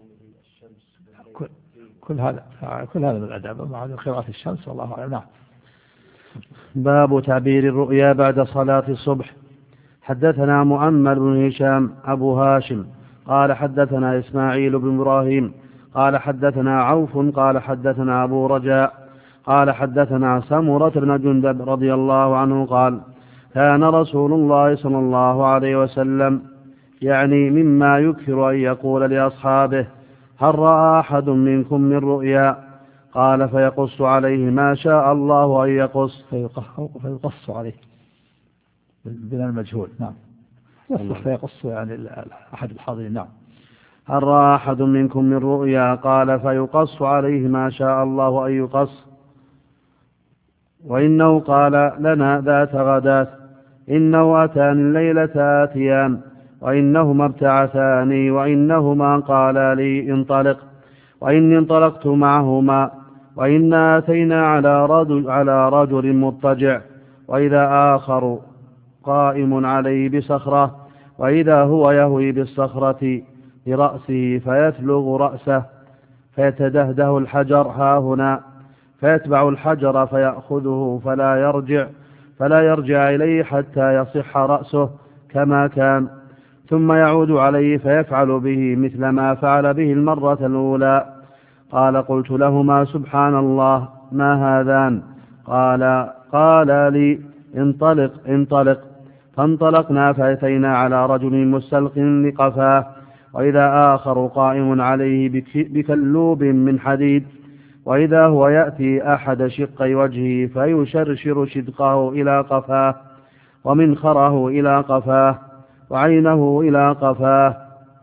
كل هذا من الأدب مع قراءة الشمس والله أعلم. نعم. باب تعبير الرؤيا بعد صلاة الصبح. حدثنا مؤمل بن هشام أبو هاشم قال حدثنا إسماعيل بن إبراهيم قال حدثنا عوف قال حدثنا أبو رجاء قال حدثنا سمرة بن جندب رضي الله عنه قال كان رسول الله صلى الله عليه وسلم يعني مما يكثر أن يقول لأصحابه هل رأى أحد منكم من رؤيا؟ قال فيقص عليه ما شاء الله أن يقص. فيقص عليه بلا المجهول. نعم. يصلح فيقص يعني أحد الحاضرين. نعم. هل رأى أحد منكم من رؤيا؟ قال فيقص عليه ما شاء الله أن يقص. وإنه قال لنا ذات غداة إنه أتاني الليلة آتيان وإنهما ابتعثاني وإنهما قالا لي انطلق وإني انطلقت معهما وإنا أتينا على رجل مضطجع وإذا آخر قائم عليه بصخرة وإذا هو يهوي بالصخرة برأسه فيثلغ رأسه فيتدهده الحجر هاهنا فيتبع الحجر فيأخذه فلا يرجع إليه حتى يصح رأسه كما كان ثم يعود عليه فيفعل به مثل ما فعل به المرة الأولى. قال قلت لهما سبحان الله ما هذان؟ قال لي انطلق فانطلقنا فأتينا على رجل مستلق لقفاه وإذا آخر قائم عليه بكلوب من حديد وإذا هو يأتي أحد شقي وجهه فيشرشر شدقه إلى قفاه ومنخره إلى قفاه وعينه إلى قفاه.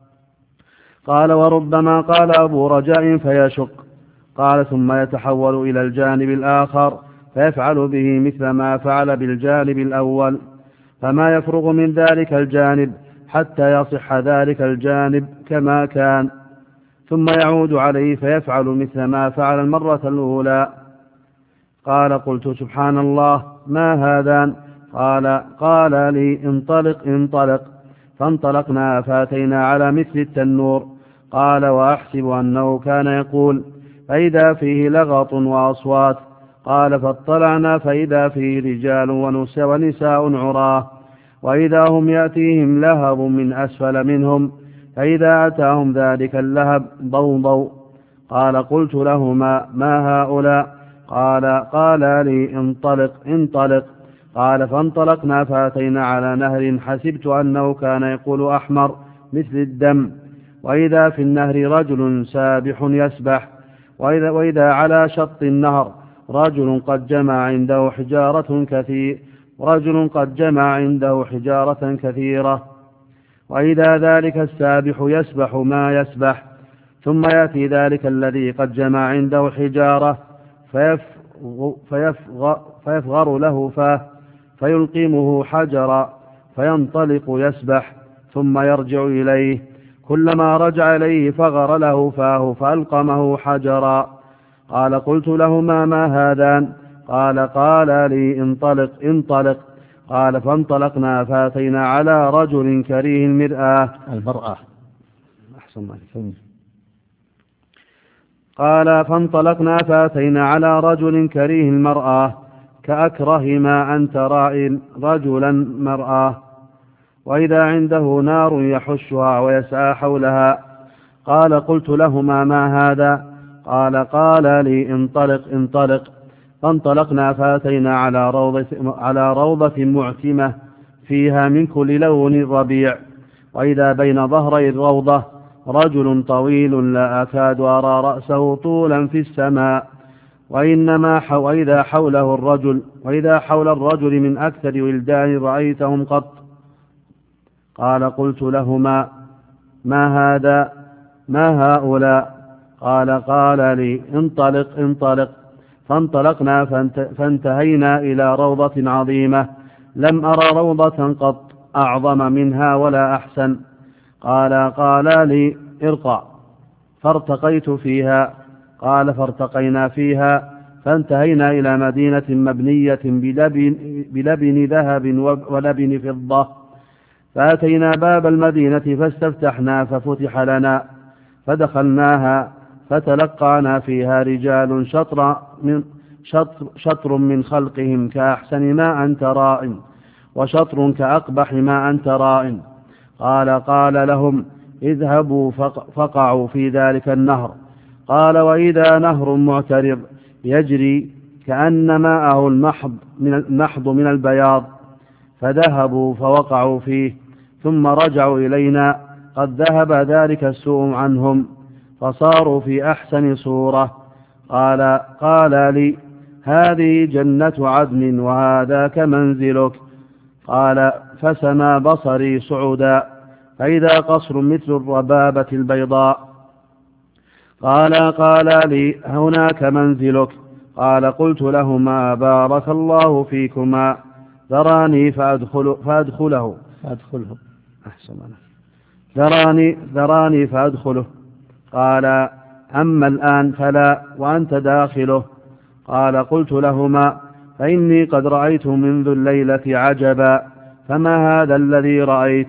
قال وربما قال أبو رجاء فيشق. قال ثم يتحول إلى الجانب الآخر فيفعل به مثل ما فعل بالجانب الأول فما يفرغ من ذلك الجانب حتى يصح ذلك الجانب كما كان ثم يعود عليه فيفعل مثل ما فعل المرة الأولى. قال قلت سبحان الله ما هذان؟ قال لي انطلق فانطلقنا فاتينا على مثل التنور. قال وأحسب أنه كان يقول فإذا فيه لغط وأصوات. قال فاطلعنا فإذا فيه رجال ونساء عراه وإذا هم يأتيهم لهب من أسفل منهم فإذا أتاهم ذلك اللهب ضوضوا. قال قلت لهما ما هؤلاء؟ قال لي انطلق. قال فانطلقنا فأتينا على نهر حسبت أنه كان يقول أحمر مثل الدم وإذا في النهر رجل سابح يسبح وإذا على شط النهر رجل قد جمع عنده حجارة كثيرة وإذا ذلك السابح يسبح ما يسبح ثم يأتي ذلك الذي قد جمع عنده حجارة فيفغر له فاه فيلقمه حجرا فينطلق يسبح ثم يرجع إليه كلما رجع إليه فغر له فاه فألقمه حجرا. قال قلت لهما ما هذان؟ قال لي انطلق. قال فانطلقنا فاتينا على رجل كريه المرآة. أحسن الله. قال فانطلقنا فاتينا على رجل كريه المرآة كأكره ما أنت راء رجلا مرآة وإذا عنده نار يحشها ويسعى حولها. قال قلت لهما ما هذا؟ قال لي انطلق. فانطلقنا فاتينا على روضة معتمة فيها من كل لون ربيع وإذا بين ظهري الروضة رجل طويل لا أكاد أرى رأسه طولا في السماء وإذا حول الرجل من أكثر ولدان رأيتهم قط. قال قلت لهما ما هذا ما هؤلاء؟ قال لي انطلق. فانطلقنا فانتهينا إلى روضة عظيمة لم أرى روضة قط أعظم منها ولا أحسن. قال لي ارقى، فارتقيت فيها. قال فارتقينا فيها فانتهينا إلى مدينة مبنية بلبن ذهب ولبن فضة، فأتينا باب المدينة فاستفتحنا ففتح لنا، فدخلناها فتلقانا فيها رجال شطر من خلقهم كأحسن ما أنت راء، وشطر كأقبح ما أنت راء. قال لهم اذهبوا فقعوا في ذلك النهر. قال وإذا نهر معترض يجري كأن ماءه المحض من البياض، فذهبوا فوقعوا فيه ثم رجعوا إلينا قد ذهب ذلك السوء عنهم فصاروا في أحسن صورة. قال لي هذه جنة عدن وهذاك منزلك. قال فسما بصري صعودا فإذا قصر مثل الربابة البيضاء. قال لي هناك منزلك. قال قلت لهما بارك الله فيكما، ذراني فأدخله. أحسن. ذراني فأدخله. قال أما الآن فلا وأنت داخله. قال قلت لهما فإني قد رأيت منذ الليلة عجبا، فما هذا الذي رأيت؟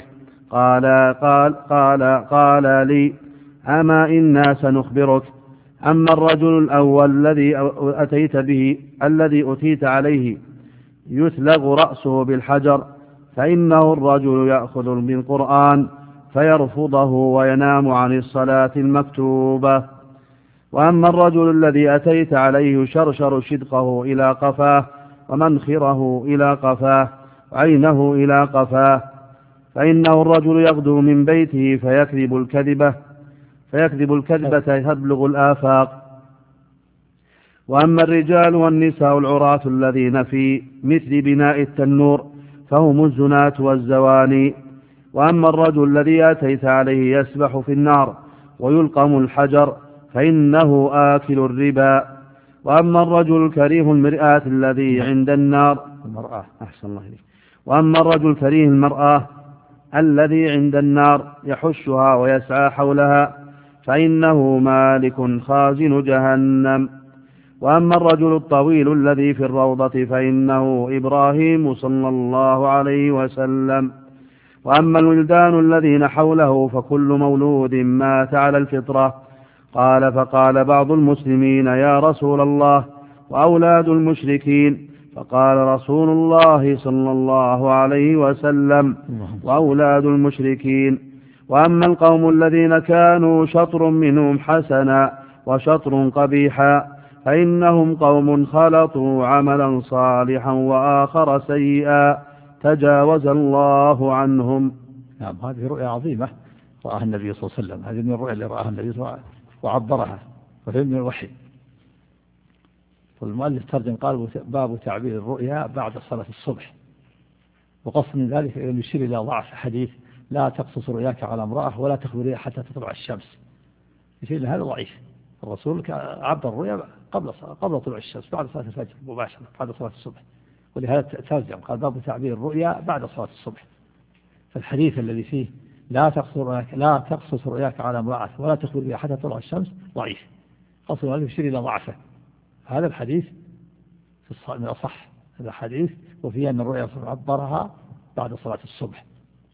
قال لي أما إنا سنخبرك. أما الرجل الأول الذي أتيت به الذي أتيت عليه يثلغ رأسه بالحجر، فإنه الرجل يأخذ بالقرآن فيرفضه وينام عن الصلاة المكتوبة. وأما الرجل الذي أتيت عليه يشرشر شدقه إلى قفاه ومنخره إلى قفاه وعينه إلى قفاه، فإنه الرجل يغدو من بيته فيكذب الكذبة تبلغ الآفاق. وأما الرجال والنساء العراة الذين في مثل بناء التنور فهم الزناة والزواني. وأما الرجل الذي أتيت عليه يسبح في النار ويلقم الحجر فإنه آكل الربا. وأما الرجل الكريه المرآة الذي عند النار وأما الرجل الكريه المرآة الذي عند النار يحشها ويسعى حولها فإنه مالك خازن جهنم. وأما الرجل الطويل الذي في الروضة فإنه إبراهيم صلى الله عليه وسلم. وأما الولدان الذين حوله فكل مولود مات على الفطرة. فقال بعض المسلمين يا رسول الله وأولاد المشركين؟ فقال رسول الله صلى الله عليه وسلم وأولاد المشركين. وأما القوم الذين كانوا شطر منهم حسنا وشطر قبيحا فإنهم قوم خلطوا عملا صالحا وآخر سيئا تجاوز الله عنهم. نعم، هذه رؤيا عظيمة رآها النبي صلى الله عليه وسلم. هذه من الرؤيا اللي رآها النبي صلى الله عليه وسلم وعبرها، وهي من الوحي. والمؤلف ترجم قال باب تعبير الرؤيا بعد صلاة الصبح، وقصد من ذلك أن يشير إلى ضعف حديث لا تقصص رؤياك على امرأة ولا تخبريها حتى تطلع الشمس. يشير إلى هذا ضعيف. الرسول عبر الرؤيا قبل طلوع الشمس بعد صلاة الفجر مباشرة بعد صلاة الصبح، ولهذا ترجم قال باب تعبير الرؤيا بعد صلاة الصبح. فالحديث الذي فيه لا تقصص رؤياك على امرأة ولا تخبريها حتى تطلع الشمس ضعيف. قصد المؤلف يشير إلى ضعفه. هذا الحديث من أصح هذا الحديث، وفيه أن الرؤيا عبرها بعد صلاة الصبح.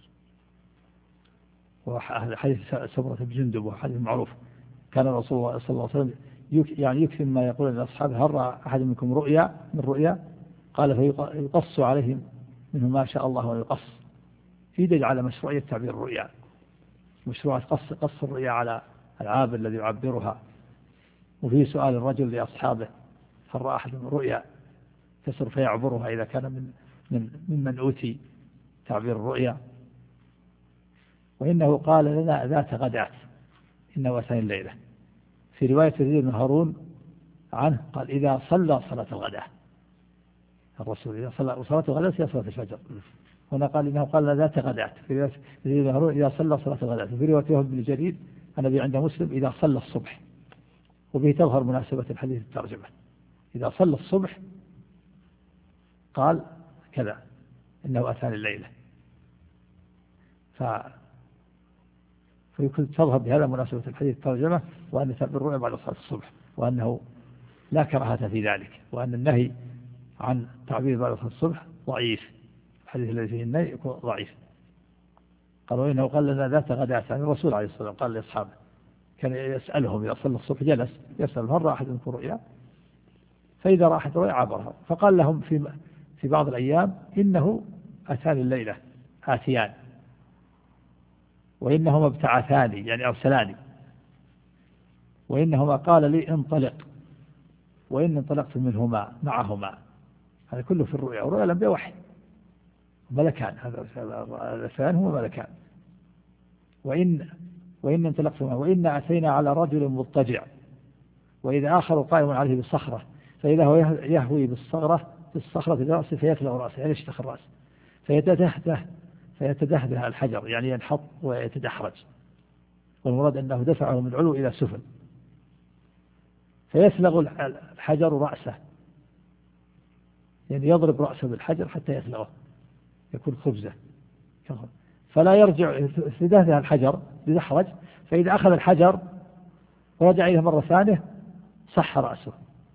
وهذا حديث سمرة بن جندب وحديث معروف. كان الرسول صلى الله عليه وسلم يكفي ما يقول لأصحابه هل رأى أحد منكم رؤيا؟ قال فيقص عليهم منه ما شاء الله أن يقص. في دليل على مشروعية تعبير الرؤيا، مشروعية قص الرؤيا على العابر الذي يعبرها. وفي سؤال الرجل لأصحابه هل رأى أحد رؤيا تسر فيعبرها إذا كان ممن أوتي تعبير الرؤيا. وإنه قال لنا ذات غداة إنه أتاني الليلة. في رواية يزيد بن هارون عنه قال إذا صلى صلاة الغداة، الرسول إذا صلى صلاة الغداة هي صلاة الفجر. هنا قال إنه قال ذات غداة. في رواية يزيد بن هارون إذا صلى صلاة الغداة. في رواية وهب بن جرير النبي عند مسلم إذا صلى الصبح. وبه تظهر مناسبة الحديث الترجمة. إذا صلى الصبح قال كذا إنه أتاني الليلة. فيمكن تظهر بهذا مناسبة الحديث الترجمة، وأن تعبير الرؤيا بعد صلاة الصبح، وأنه لا كراهة في ذلك، وأن النهي عن تعبير بعد صلاة الصبح ضعيف. الحديث الذي فيه النهي يكون ضعيف. قالوا إنه قال لنا ذات غداة عن الرسول عليه الصلاة والسلام، قال لأصحابه كان يسألهم إذا صلى الصبح جلس يسأل هل رأى أحد منكم رؤيا؟ فإذا رأى أحد رؤيا عبرها. فقال لهم في بعض الأيام إنه أتاني الليلة آتيان، وإنهما ابتعثاني يعني أرسلاني، وإنهما قال لي انطلق، وإن انطلقت منهما معهما. هذا كله في الرؤيا، ورؤيا الأنبياء وحي ملكان، هذا الاثنان هما ملكان. وإن انطلقت منهما وإن أتينا على رجل مضطجع وإذا آخر قائم عليه بالصخرة فإذا هو يهوي بالصخرة برأسه فيتلغ رأسه يعني يشتخ الرأس فيتدهده الحجر يعني ينحط ويتدحرج، والمراد أنه دفعه من علو إلى سفل، فيسلغ الحجر رأسه يعني يضرب رأسه بالحجر حتى يسلغه يكون خبزة، فلا يرجع يتدهده الحجر يتدحرج، فإذا أخذ الحجر ورجع إليه مرة ثانية صح رأسه،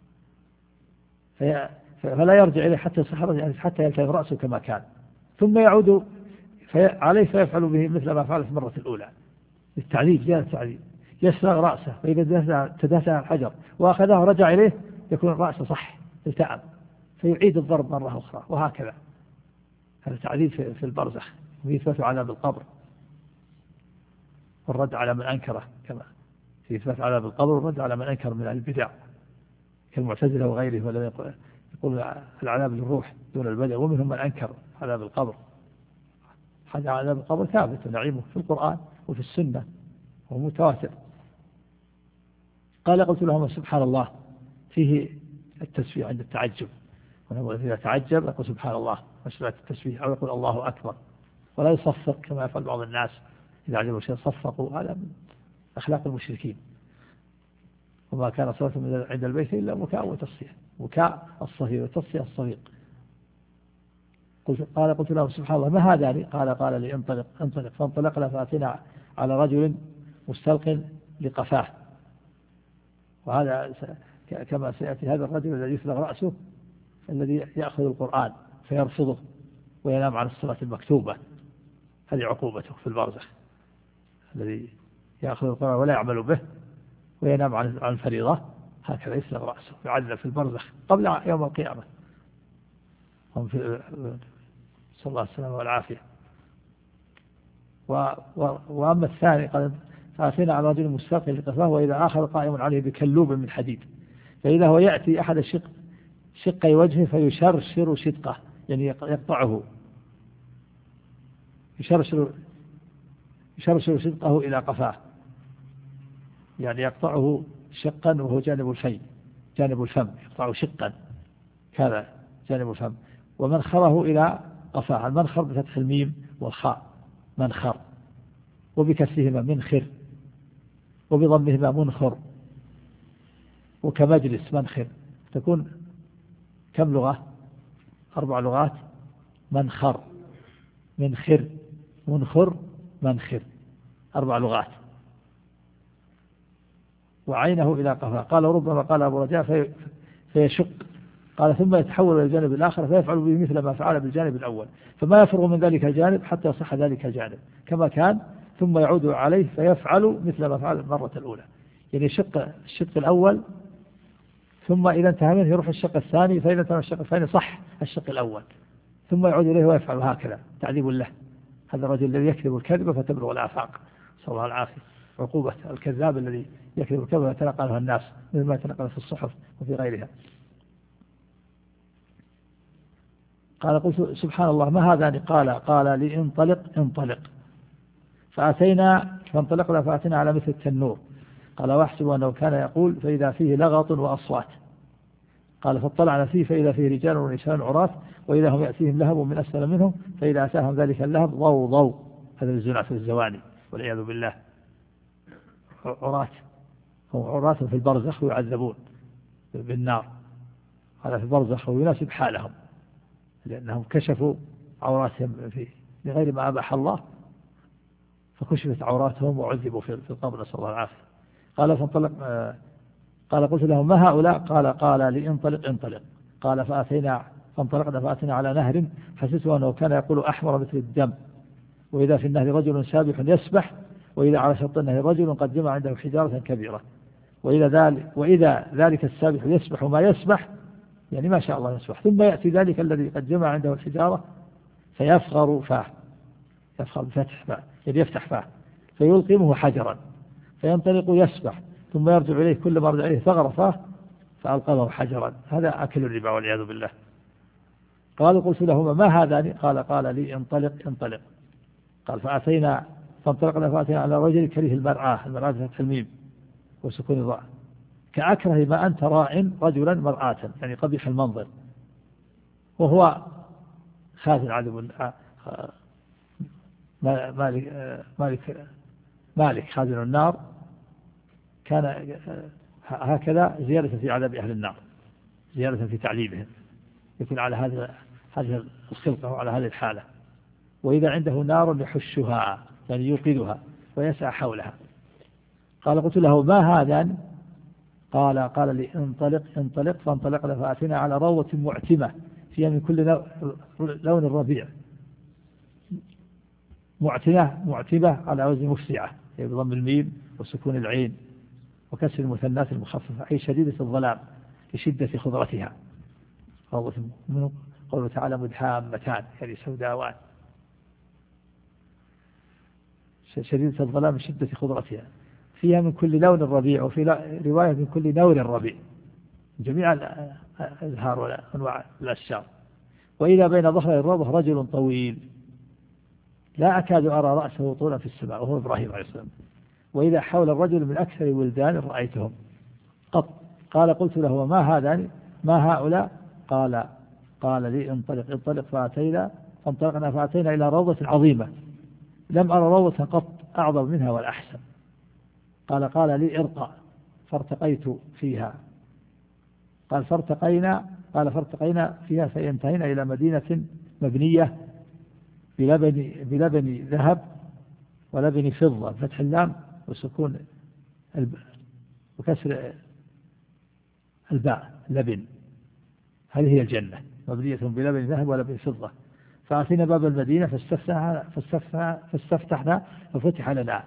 فلا يرجع إليه حتى يصح رأسه يعني حتى يلتئم رأسه كما كان، ثم يعود عليه فيفعل به مثل ما فعل في المرة الأولى. التعذيب زيادة التعذيب، يسلغ رأسه فإذا تدهده الحجر وأخذه ورجع إليه يكون الرأس صح التئم، فيعيد الضرب مرة أخرى، وهكذا. هذا تعذيب في البرزخ، ويثبت عذاب القبر والرد على من أنكره، كما في إثبات عذاب القبر والرد على من أنكر من البدع كالمعتزلة وغيره، ولم يقول العذاب للروح دون البدع، ومنهم من أنكر عذاب القبر. حتى عذاب القبر ثابت ونعيمه في القرآن وفي السنة ومتواتر. قال قلت لهم سبحان الله، فيه التسبيح عند التعجب، إذا تعجب يقول سبحان الله مشروع التسبيح، أو يقول الله أكبر، ولا يصفق كما يفعل بعض الناس إذا عجبوا شيء صفقوا، هذا من أخلاق المشركين. وما كان صلاة عند البيت إلا بكاء وتصفيق، بكاء الصفيق وتصفيق الصفيق. قلت له سبحان الله ما هذا؟ قال لي انطلق. فانطلقنا فأتينا على رجل مستلق لقفاه، وهذا كما سيأتي هذا الرجل الذي يسلغ رأسه الذي يأخذ القرآن فيرفضه وينام عن الصلاة المكتوبة، هذه عقوبته في البرزخ، الذي يأخذ القرآن ولا يعمل به وينام عن الفريضة، هكذا يسلغ رأسه يعذب في البرزخ قبل يوم القيامة. هم في صلى الله عليه وسلم والعافية. وأما الثاني قال فأتينا على رجل مستلق لقفاه وإذا آخر قائم عليه بكلوب من حديد، فإذا هو يأتي أحد شقي وجهه فيشرشر شدقه يعني يقطعه، يشرشر شدقه إلى قفاه يعني يقطعه شقا، وهو جانب الفم يقطعه شقا كذا جانب الفم، ومنخره إلى قفاه، المنخر بفتح الميم والخاء منخر، وبكسرهما منخر، وبضمهما منخر، وكمجلس منخر، تكون كم لغة؟ 4 لغات، منخر منخر منخر منخر، 4 لغات. وعينه إلى قفاه، قال ربما قال أبو رجاء فيشق، قال ثم يتحول إلى الجانب الآخر فيفعل به مثل ما فعل بالجانب الأول، فما يفرغ من ذلك الجانب حتى يصح ذلك الجانب كما كان، ثم يعود عليه فيفعل مثل ما فعل المرة الأولى، يعني يشق الشق الأول، ثم إذا انتهى منه يروح الشق الثاني، فإذا انتهى الشق الثاني صح الشق الأول، ثم يعود إليه ويفعل هكذا، تعذيب له. هذا الرجل الذي يكذب الكذبة فتبلغ الآفاق، صلى الله العافية. عقوبة الكذاب الذي يكذب الكذبة يتنقلها الناس مثل ما يتنقل في الصحف وفي غيرها. قال قلت سبحان الله ما هذا؟ قال لي انطلق. فانطلقنا فأتينا على مثل التنور، قال واحسب أنه كان يقول فإذا فيه لغط وأصوات، قال فاطلعنا فيه فإذا فيه رجال ونساء عراة، وإذا هم يأتيهم لهب من أسفل منهم، فإذا أتاهم ذلك اللهب ضوضوا، هذا الزنا في الزواني والعياذ بالله، عراة هم عراة في البرزخ ويعذبون بالنار، هذا في البرزخ ويناسب حالهم، لأنهم كشفوا عوراتهم بغير ما أباح الله، فكشفت عوراتهم وعذبوا في القبر، نسأل الله العافية. قال فانطلق، قال قلت لهم ما هؤلاء؟ قال لي انطلق. قال فانطلقنا فأتينا على نهر حسيت أنه كان يقول أحمر مثل الدم، وإذا في النهر رجل سابح يسبح، وإذا على شط النهر رجل قد جمع عنده حجارة كبيرة، وإذا ذلك السابح يسبح ما يسبح، يعني ما شاء الله يسبح، ثم يأتي ذلك الذي قد جمع عنده الحجارة فيفغر فاه، يفغر بفتح فاه، يعني يفتح فاه، فيلقمه حجرا فينطلق يسبح، ثم يرجع إليه، كل ما رجع إليه ثغر فاه فألقمه حجرا. هذا أكل الربا والعياذ بالله. قالوا قلت لهما ما هذان؟ قال لي انطلق. قال فانطلقنا فأتينا على رجل كريه المرأة بفتح الميم وسكون الراء، كأكره ما أنت راع رجلا مرآة، يعني قبيح المنظر، وهو خازن عذب مالك خازن النار، كان هكذا زيادة في عذاب أهل النار، زيادة في تعذيبهم، يكون على هذه الخلقة وعلى هذه الحالة. وإذا عنده نار يحشها، يعني يوقدها ويسعى حولها. قال قلت له ما هذا؟ قال لي انطلق. فانطلقنا فأتينا على روضة معتمة فيها من كل لون الربيع. معتمة على وزن مفزعة، يعني بضم الميم وسكون العين وكسر المثنات المخففة، أي شديدة الظلام لشدة خضرتها. قوله تعالى مدهامتان، يعني سوداوان، شديدة الظلام لشدة خضرتها، فيها من كل لون الربيع، وفي رواية من كل نور الربيع، جميع الأزهار وأنواع الأشجار. وإذا بين ظهر الروضة رجل طويل لا أكاد أرى رأسه طولا في السماء، وهو إبراهيم عليه السلام. وإذا حول الرجل من أكثر ولدان رأيتهم قط. قال قلت له ما هؤلاء؟ قال لي انطلق. فانطلقنا فأتينا إلى روضة عظيمة لم أرى روضة قط أعظم منها ولا أحسن. قال لي ارقى، فارتقيت فيها. فارتقينا فيها فانتهينا إلى مدينة مبنية بلبن ذهب ولبن فضة، فتح اللام وسكون وكسر الباء، لبن. هذه هي الجنة، مبنية بلبن ذهب ولبن فضة. فأتينا باب المدينة فاستفتحنا ففتح لنا.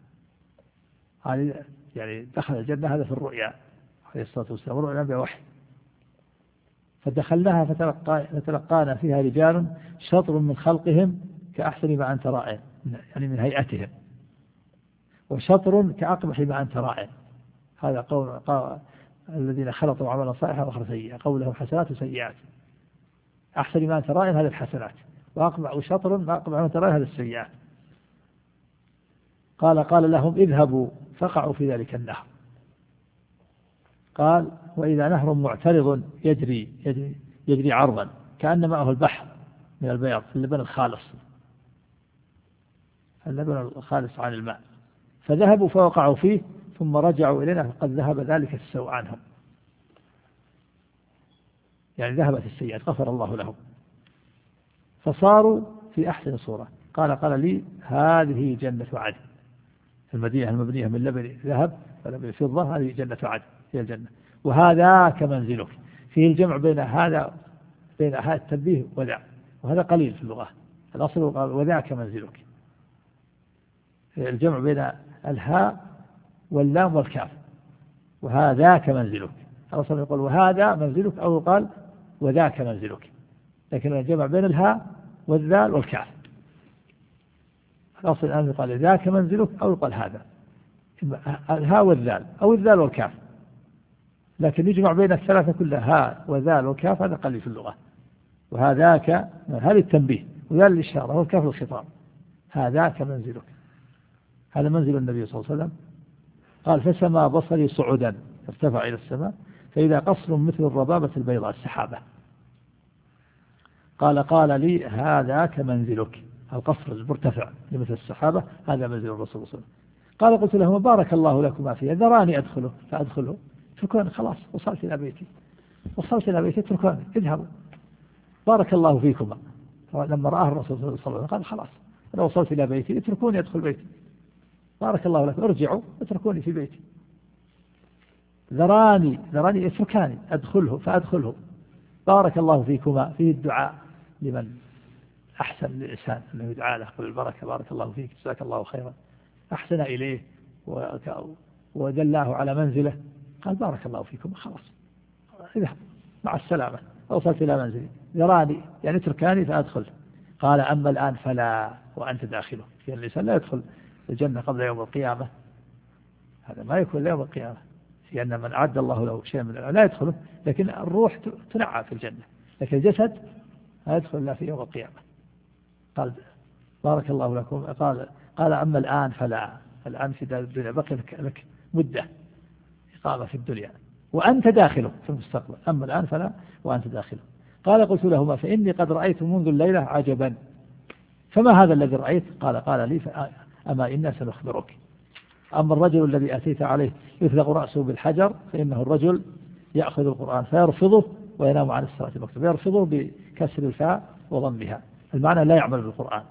يعني دخل الجنة، هذا في الرؤيا عليه الصلاة والسلام، الرؤيا الأنبياء وحي. فدخلناها فتلقانا فيها رجال شطر من خلقهم كأحسن ما أنت رائع، يعني من هيئتهم، وشطر كأقبح ما أنت رائع. هذا قول الذين خلطوا عملا صالحا وآخر سيئا، قولهم حسنات وسيئات. أحسن ما أنت رائع هذه الحسنات، وشطر ما أقبح ما أنت رائع هذه السيئات. قال لهم اذهبوا فقعوا في ذلك النهر. قال وإذا نهر معترض يجري عرضا كأن ماءه البحر من البياض، اللبن الخالص عن الماء. فذهبوا فوقعوا فيه ثم رجعوا إلينا فقد ذهب ذلك السوء عنهم، يعني ذهبت السيئات، غفر الله لهم، فصاروا في أحسن صورة. قال لي هذه جنة عدن، المدينة المبنية من لبن ذهب ولبن فضة، هذه جنة عدن هي الجنة. وهذاك منزلك، فيه الجمع بين هذا التنبيه وذا، وهذا قليل في اللغة، الأصل قال وذاك منزلك، الجمع بين الهاء واللام والكاف، وهذاك منزلك. الأصل يقول وهذا منزلك أو قال وذاك منزلك، لكن الجمع بين الهاء والذال والكاف. الأصل الآن يقال ذاك منزلك أو يقال هذا، الهاء والذال أو الذال والكاف، لكن يجمع بين الثلاثة كلها هاء وذال وكاف، هذا قليل في اللغة. وهذاك هذا التنبيه، وذال الإشارة، والكاف الخطاب. هذاك منزلك، هذا منزل النبي صلى الله عليه وسلم. قال فسما بصري صعدا، ارتفع إلى السماء فإذا قصر مثل الربابة البيضاء، السحابة. قال لي هذاك منزلك، القصر المرتفع لمثل السحابة، هذا منزل الرسول صلى الله عليه وسلم. قال قلت لهم بارك الله لكما فيه، ذراني أدخله فأدخله، فكون خلاص وصلت إلى بيتي. وصلت إلى بيتي اتركوني اذهبوا بارك الله فيكما. لما رآه الرسول صلى الله عليه وسلم قال خلاص أنا وصلت إلى بيتي اتركوني أدخل بيتي، بارك الله لكم ارجعوا اتركوني في بيتي. ذراني اتركاني أدخله فأدخله، بارك الله فيكما، فيه الدعاء لمن أحسن الإنسان أنه يدعى له بالبركة، بارك الله فيك جزاك الله خيرا، أحسن إليه ودلاه على منزله، قال بارك الله فيكم خلاص اذهب مع السلامة، وصلت إلى منزلي. ذراني يعني اتركاني فأدخل. قال أما الآن فلا وأنت داخله، يعني الإنسان لا يدخل الجنة قبل يوم القيامة، هذا ما يكون يوم القيامة، لأن من أعد الله له شيء من لا يدخله، لكن الروح تنعى في الجنة، لكن الجسد لا يدخل إلا في يوم القيامة. قال بارك الله لكم. قال أما الآن فلا، الآن في الدنيا بقي لك مدة إقامة في الدنيا وأنت داخله في المستقبل، أما الآن فلا وأنت داخله. قال قلت لهما فإني قد رأيت منذ الليلة عجبا، فما هذا الذي رأيت؟ قال لي أما إنا سنخبرك. أما الرجل الذي أتيت عليه يثلغ رأسه بالحجر فإنه الرجل يأخذ القرآن فيرفضه وينام عن الصلاة المكتوبة، يرفضه بكسر الفاء وضمها، المعنى لا يعمل بالقرآن،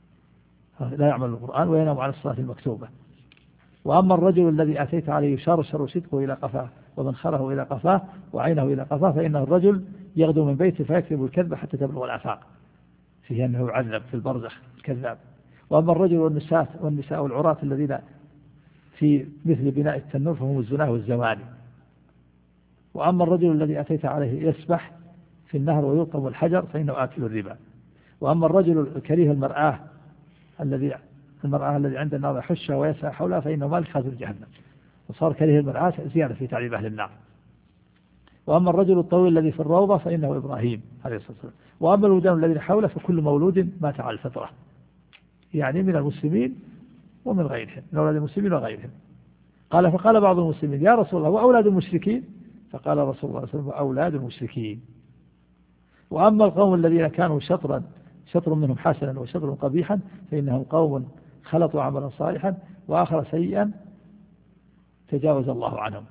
لا يعمل بالقرآن وينام عن الصلاة المكتوبة. وأما الرجل الذي أتيت عليه يشرشر صدقه إلى قفاه ومنخره إلى قفاه وعينه إلى قفاه فإنه الرجل يغدو من بيته فيكذب الكذب حتى تبلغ الآفاق، فيه أنه يعذب في البرزخ الكذاب. وأما الرجل والنساء والعراة الذين في مثل بناء التنور فهم الزناه والزواني. وأما الرجل الذي أتيت عليه يسبح في النهر ويلقم الحجر فإنه آكل الربا. وأما الرجل الكريه المرآة الذي عند النار يحشها ويسعى حولها فإنه مالك خازن جهنم، وصار كريه المرآة زيادة في تعذيب أهل النار. وأما الرجل الطويل الذي في الروضة فإنه إبراهيم عليه الصلاة والسلام. وأما الولدان الذين حوله فكل مولود مات على الفطرة، يعني من المسلمين ومن غيرهم، من أولاد المسلمين وغيرهم. فقال بعض المسلمين يا رسول الله وأولاد المشركين؟ فقال رسول الله صلى الله عليه وسلم وأولاد المشركين. وأما القوم الذين كانوا شطر منهم حسنا وشطر قبيحا فإنهم قوم خلطوا عملا صالحا وآخر سيئا تجاوز الله عنهم.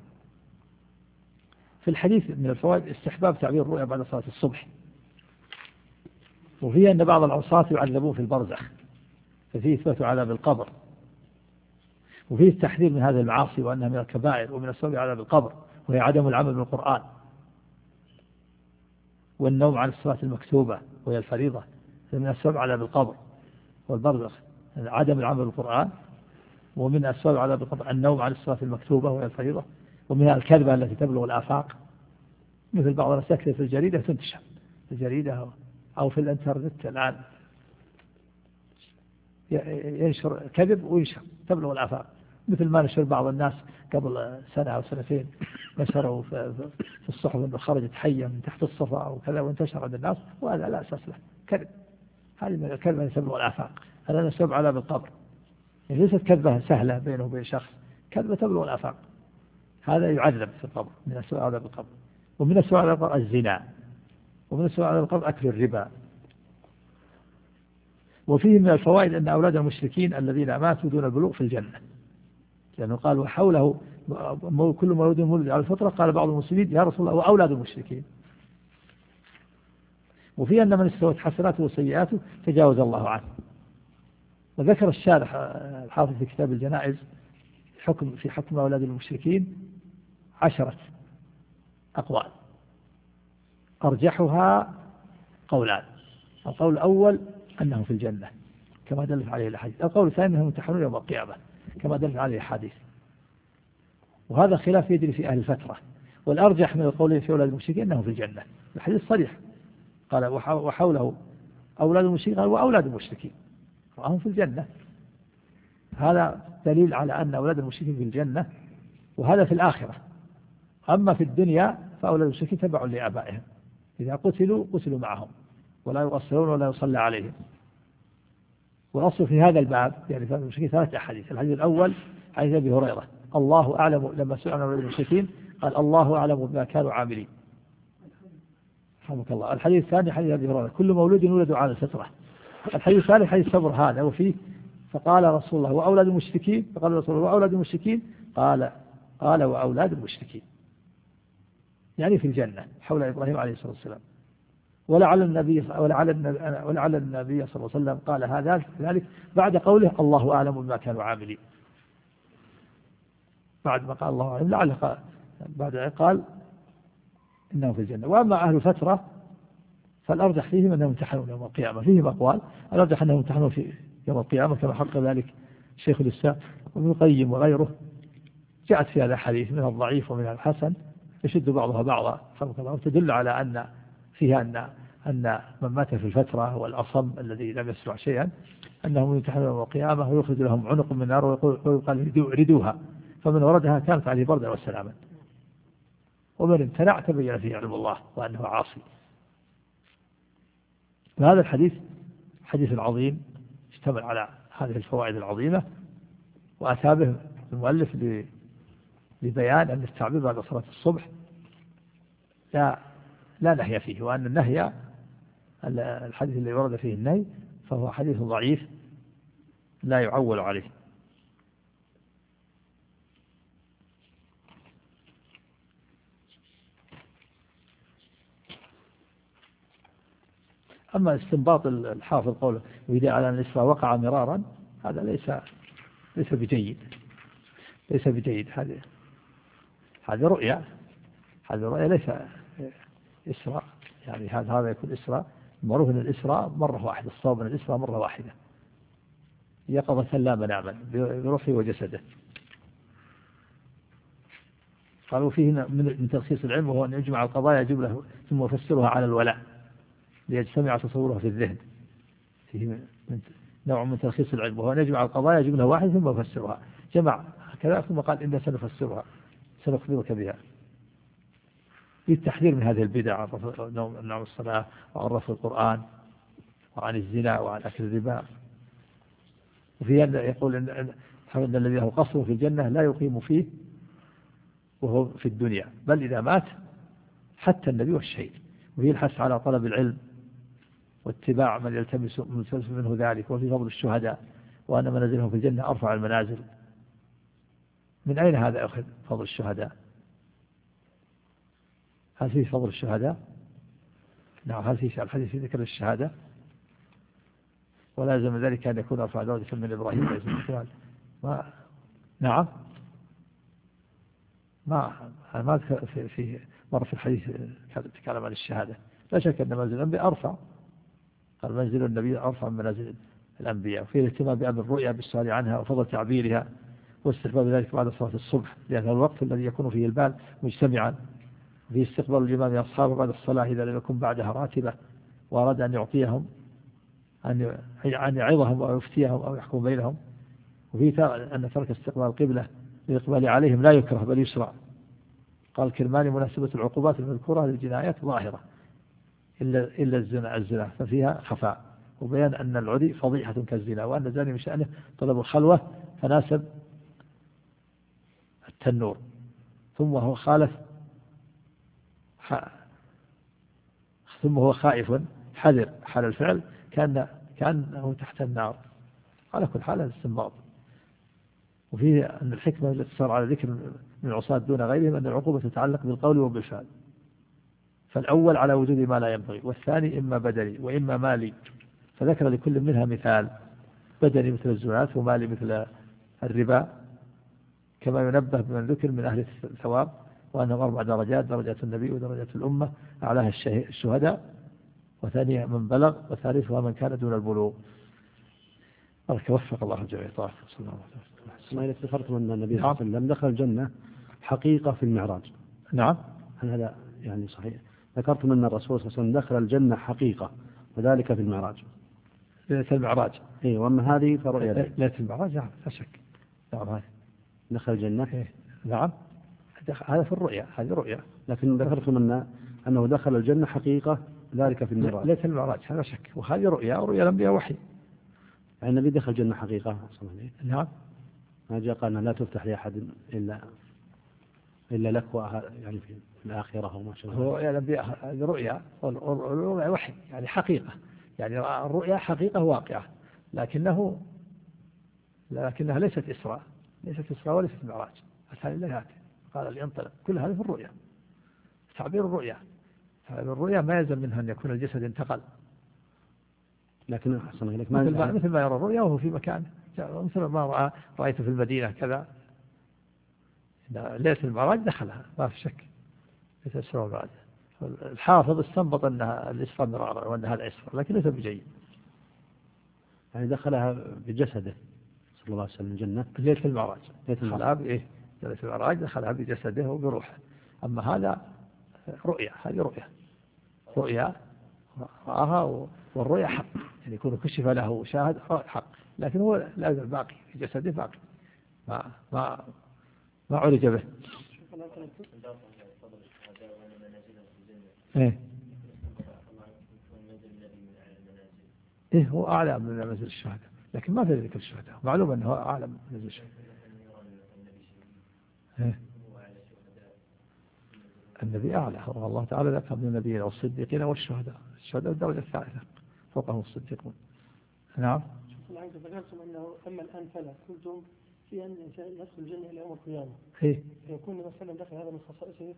في الحديث من الفوائد استحباب تعبير الرؤيا بعد صلاة الصبح، وفيه أن بعض العصاة يعذبون في البرزخ، ففيه إثبات عذاب القبر، وفيه التحذير من هذه المعاصي وأنها من الكبائر ومن أسباب عذاب القبر، وهي عدم العمل بالقرآن والنوم عن الصلاة المكتوبة وهي الفريضة من أسباب عذاب القبر والبرزخ، عدم العمل بالقرآن، ومن أسباب عذاب القبر النوم عن الصلاة المكتوبة وهي الفريضة، ومنها الكذبة التي تبلغ الآفاق، مثل بعض الناس يكتب في الجريدة تنتشر في الجريدة أو في الإنترنت الآن ينشر كذب وينشر تبلغ الآفاق، مثل ما نشر بعض الناس قبل سنة أو سنتين نشروا في الصحف أنه خرجت حية من تحت الصفا أو كذا وانتشر عند الناس، وهذا لا أساس له، كذب، هذه من الكذبة تبلغ الآفاق، هذا سبب عذاب القبر، يعني ليست كذبة سهلة بينه وبين شخص، كذبة تبلغ الآفاق، هذا يعذب في القبر من أسباب عذاب القبر. ومن أسباب عذاب القبر الزنا، ومن أسباب عذاب القبر أكل الربا. وفيه من الفوائد أن أولاد المشركين الذين ماتوا دون البلوغ في الجنة، لأنه قال وحوله كل مولود مولد على الفطرة. قال بعض المسلمين يا رسول الله وأولاد المشركين. وفيه أن من استوت حسناته وسيئاته تجاوز الله عنه. وذكر الشارح الحافظ في كتاب الجنائز في حكم أولاد المشركين 10 أقوال، أرجحها قولان. القول الأول أنهم في الجنة كما دلت عليه الحديث، القول الثاني أنهم يمتحنون يوم القيامة كما دلت عليه الحديث، وهذا خلاف يجري في أهل الفترة. والأرجح من القولين في أولاد المشركين أنهم في الجنة، الحديث صريح قال وحوله أولاد المشركين، قال وأولاد المشركين وهم في الجنة، هذا دليل على أن أولاد المشركين في الجنة، وهذا في الآخرة. أما في الدنيا فأولاد المشركين تبع لآبائهم، إذا قتلوا معهم ولا يغسلون ولا يصلى عليهم. والأصل في هذا الباب يعني في المشركين 3 أحاديث. الحديث الأول حديث أبي هريرة الله أعلم، لما سئل عن أولاد المشركين قال الله أعلم بما كانوا عاملين، رحمك الله. الحديث الثاني حديث أبي هريرة كل مولود يولد على الفطرة. الحديث الثالث حديث صبر هذا، وفيه فقال رسول الله وأولاد المشركين، فقال رسول الله وأولاد المشركين، قال وأولاد المشركين. يعني في الجنة حول إبراهيم عليه الصلاة والسلام. ولعل النبي صلى الله عليه وسلم قال هذا ذلك بعد قوله الله أعلم بما كانوا عاملين. بعد ما قال الله أعلم لعله قال بعد قال إنهم في الجنة. وأما أهل الفترة فالأرجح فيهم أنهم امتحنون يوم القيامة. فيهم أقوال، الأرجح أنهم امتحنون في يوم القيامة كما حق ذلك شيخ الإسلام وابن القيم وغيره. جاءت في هذا الحديث من الضعيف ومن الحسن يشد بعضها بعضا وتدل على أن فيها أن من مات في الفترة والأصم الذي لم يسمع شيئا أنهم يمتحنون يوم القيامة ويخرج لهم عنق من النار ويقال ردوها، فمن وردها كانت عليه بردا وسلاما، ومن امتنع تبين فيه علم الله وأنه عاصي. فهذا الحديث حديث عظيم اشتمل على هذه الفوائد العظيمة، وأتى به المؤلف لبيان أن التعبير بعد صلاة الصبح لا نهي فيه، وأن النهي الحديث الذي ورد فيه النهي فهو حديث ضعيف لا يعول عليه. أما استنباط الحافظ قوله وإذا على أن الإسراء وقع مرارا هذا ليس بجيد، هذه رؤيا ليس إسراء. يعني هذا يكون إسراء، معروف أن الإسراء مرة واحدة، الصواب من الإسراء مرة واحدة يقظة لا مناما بروحه وجسده. قالوا فيه من تخصيص العلم وهو أن يجمع القضايا جملة ثم يفسرها على الولاء ليجتمع تصورها في الذهن. فيه نوع من تلخيص العلم وهو أن يجمع القضايا جملة واحدة ثم يفسرها، جمع هكذا ثم قال إنا سنفسرها سنخبرك بها، للتحذير من هذه البدع عن نوم الصلاة وعن رفض القرآن وعن الزنا وعن أكل الربا. وفي هذا يقول إن الذي له قصر في الجنة لا يقيم فيه وهو في الدنيا بل إذا مات حتى النبي والشهيد. وفي الحث على طلب العلم واتباع من يلتمس منه ذلك، وفي فضل الشهداء وأن منازلهم في الجنة أرفع المنازل. من أين هذا أخذ فضل الشهداء؟ هل فيه فضل الشهداء؟ نعم، هل فيه الحديث في ذكر الشهادة؟ ولا يلزم ذلك أن يكون أرفع درجة من إبراهيم نعم ما في مرة في الحديث تكلم عن الشهادة. لا شك أن منزل الأنبياء أرفع، قال منزل النبي أرفع من منازل الأنبياء. وفيه الاهتمام بأمر الرؤيا بالسؤال عنها وفضل تعبيرها واستحباب ذلك بعد صلاة الصبح، لأن الوقت الذي يكون فيه البال مجتمعا. في استقبال الإمام أصحابه بعد الصلاة إذا لم يكن بعدها راتبة وأراد أن يعطيهم أن يعظهم أو يفتيهم أو يحكم بينهم. وفي أن ترك استقبال القبلة للإقبال عليهم لا يكره بل يشرع. قال كرماني مناسبة العقوبات المذكورة للجنايات ظاهرة إلا الزنا ففيها خفاء، وبيان أن العدي فضيحة كالزنا، وأن الزاني من شأنه طلب الخلوة فناسب التنور. ثم هو خائف حذر حال الفعل كأنه تحت النار. على كل حال الاستنباط. وفيه أن الحكمة الاقتصار على ذكر من العصاة دون غيرهم أن العقوبة تتعلق بالقول وبالفعل، فالأول على وجود ما لا ينبغي، والثاني إما بدني وإما مالي، فذكر لكل منها مثال. بدني مثل الزنات، ومالي مثل الربا، كما ينبه بمن ذكر من أهل الثواب وأنهم 4 درجات: درجة النبي ودرجة الأمة أعلاها الشهداء، وثانيها من بلغ، وثالثها من كان دون البلوغ. وفق الله الجميع. صلى الله عليه وسلم. ما ذكرتم أن النبي صلى الله عليه وسلم دخل الجنة حقيقة في المعراج. نعم، هل هذا يعني صحيح؟ ذكرتم أن الرسول صلى الله عليه وسلم دخل الجنة حقيقة وذلك في المعراج. ليلة المعراج. إيه، وأما هذه فرؤيا ليلة المعراج. نعم، لا شك. نعم، دخل الجنة. إيه. نعم، هذا في الرؤيا، هذه رؤيا. لكن ذكرتم أنه دخل الجنة حقيقة ذلك في المعراج. ليلة المعراج هذا شك، وهذه رؤيا، ورؤيا الأنبياء وحي. يعني النبي دخل الجنة حقيقة. نعم. ما جاء قال لا تفتح لأحد إلا لك، يعني في الآخرة وما شاء الله. رؤيا الأنبياء هذه رؤيا، والرؤيا وحي، يعني حقيقة، يعني الرؤيا حقيقة واقعة، لكنها ليست إسراء وليست معراج. هذه الليلات قال لي انطلق، كل هذه في الرؤيا تعبير الرؤيا. تعبير الرؤيا ما يلزم منها أن يكون الجسد انتقل، لكن أحسن إليك مثل ما يرى الرؤيا وهو في مكانه، مثل ما رأيته في المدينة كذا. ليلة المعراج دخلها ما في شك، ليلة الإسراء والمعراج. الحافظ استنبط أنها الإسراء مرارا وأنها الإسراء، لكن ليس بجيد. يعني دخلها بجسده صلى الله عليه وسلم الجنة ليلة المعراج دخلها بإيه؟ ليلة المعراج دخلها بجسده وبروحه. أما هذا رؤيا، هذه رؤيا رآها، والرؤيا حق، يعني يكون كشف له وشاهد حق، لكن هو لا يزال باقي في جسده، باقي ما عرج به. إيه هو أعلى من منازل الشهداء، لكن ما في ذكر الشهداء، معلوم أنه أعلى من منازل الشهداء. النبي أعلى، الله تعالى ذكر من النبيين والصديقين والشهداء. الشهداء الدرجة الثالثة فوقهم الصديقون. نعم. ذكرتم أنه أما الآن فلا قلتم في أن الإنسان يدخل الجنة إلى يوم القيامة. يكون النبي صلى الله عليه وسلم دخل هذا من خصائصه.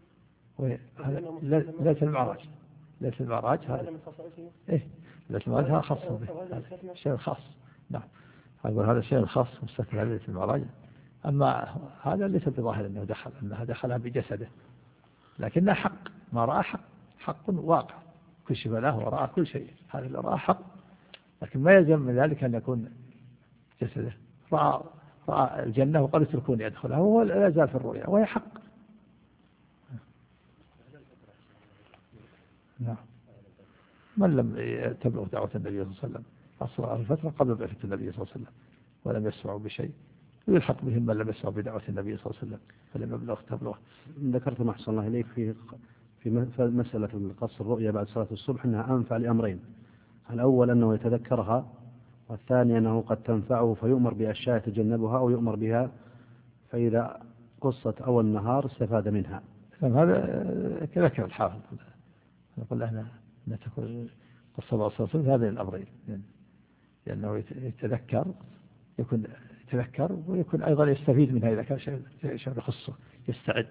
ليس المعراج هذا من خصائصه. ليس المعراج هذا خاص به، شيء خاص. نعم. هذا شيء خاص مستثنى على ليلة المعراج. أما هذا ليس بظاهر أنه دخلها بجسده، لكنها حق، ما رأى حق واقع، كشف له ورأى كل شيء، هذا اللي رأى حق، لكن ما يلزم من ذلك أن يكون جسده. رأى الجنة وقال اتركوني يدخلها، وهو لا يزال في الرؤيا وهي حق. نعم. من لم تبلغ دعوة النبي صلى الله عليه وسلم أصلا الفترة قبل بعثة النبي صلى الله عليه وسلم ولم يسمعوا بشيء، ويلحق بهم من لم يسمعوا بدعوة النبي صلى الله عليه وسلم فلم تبلغ. ذكرت ما أحسن الله إليك في مسألة القصر الرؤيا بعد صلاة الصبح أنها أنفع لأمرين: الأول أنه يتذكرها، والثاني أنه قد تنفعه فيؤمر بأشياء يتجنبها أو يؤمر بها، فإذا قصت أول النهار استفاد منها. هذا كذكر الحافظ، نقول له أن تكون قصة الله صلى الله عليه وسلم هذين الأمرين، لأنه يتذكر ويكون أيضا يستفيد منها إذا كان شيء يخصه يستعد.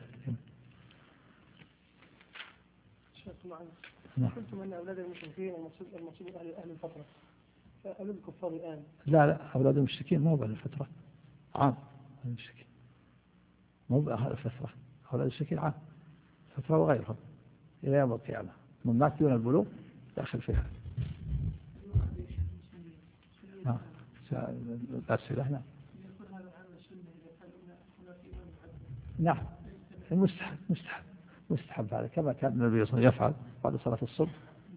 قلتم أن أولاد المشركين المقصود أهل الفترة، أولاد الكفار الآن. لا أولاد المشركين مو بأهل الفترة، عام المشركين، مو بأهل الفترة، أولاد المشركين عام الفترة وغيرهم إلى يوم القيامة، من مات دون البلوغ داخل فيها. الأسئلة. نعم. مستحب هذا كما كان النبي صلى الله عليه وسلم يفعل بعد صلاة الصبح.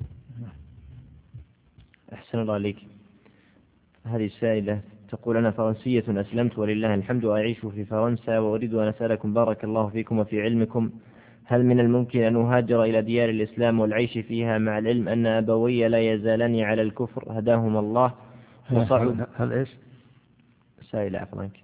أحسن الله عليك. هذه السائلة تقول: أنا فرنسية أسلمت ولله الحمد وأعيش في فرنسا، وأريد أن أسألكم بارك الله فيكم وفي علمكم، هل من الممكن أن أهاجر إلى ديار الإسلام والعيش فيها مع العلم أن أبوي لا يزالان على الكفر هداهما الله وصعب؟ هل إيش؟ سائلة عفواك.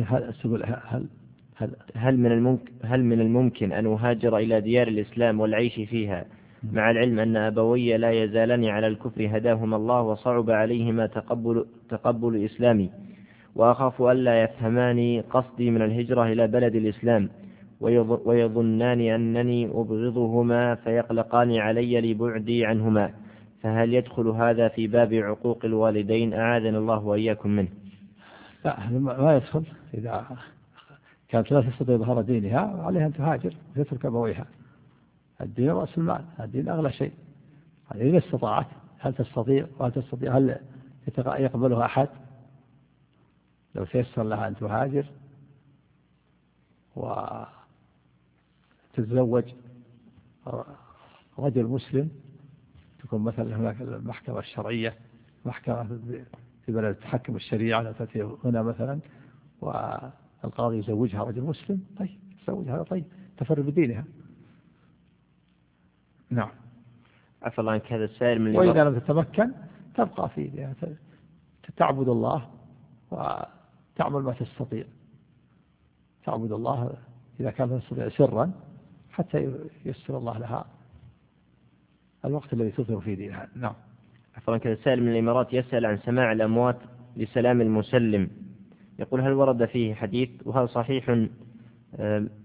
هل من الممكن أن أهاجر إلى ديار الإسلام والعيش فيها مع العلم أن أبوي لا يزالان على الكفر هداهما الله وصعب عليهما تقبل إسلامي، وأخاف ألا يفهماني قصدي من الهجرة إلى بلد الإسلام ويظنان أنني أبغضهما فيقلقان علي لبعدي عنهما، فهل يدخل هذا في باب عقوق الوالدين أعاذنا الله وإياكم منه؟ لا، ما يدخل. إذا كانت لا تستطيع إظهار دينها عليها أن تهاجر وتترك أبويها. الدين رأس المال، الدين أغلى شيء. إذا استطاعت، هل تستطيع هل يقبلها أحد؟ لو تيسر لها أن تهاجر وتتزوج رجل مسلم، تكون مثلا هناك المحكمة الشرعية، محكمة في بلد تحكم الشريعة، لا تأتي هنا مثلا والقاضي يزوجها رجل مسلم، طيب تزوجها، طيب تفر بدينها. نعم. عفى الله عنك. هذا السائل من وإذا لم تتمكن تبقى في تعبد الله وتعمل ما تستطيع، تعبد الله إذا كان تستطيع سرا حتى يسر الله لها الوقت الذي تظهر فيه دينها. نعم. عفوا عنك. هذا السائل من الإمارات يسأل عن سماع الأموات لسلام المسلم، يقول: هل ورد فيه حديث؟ وهل صحيح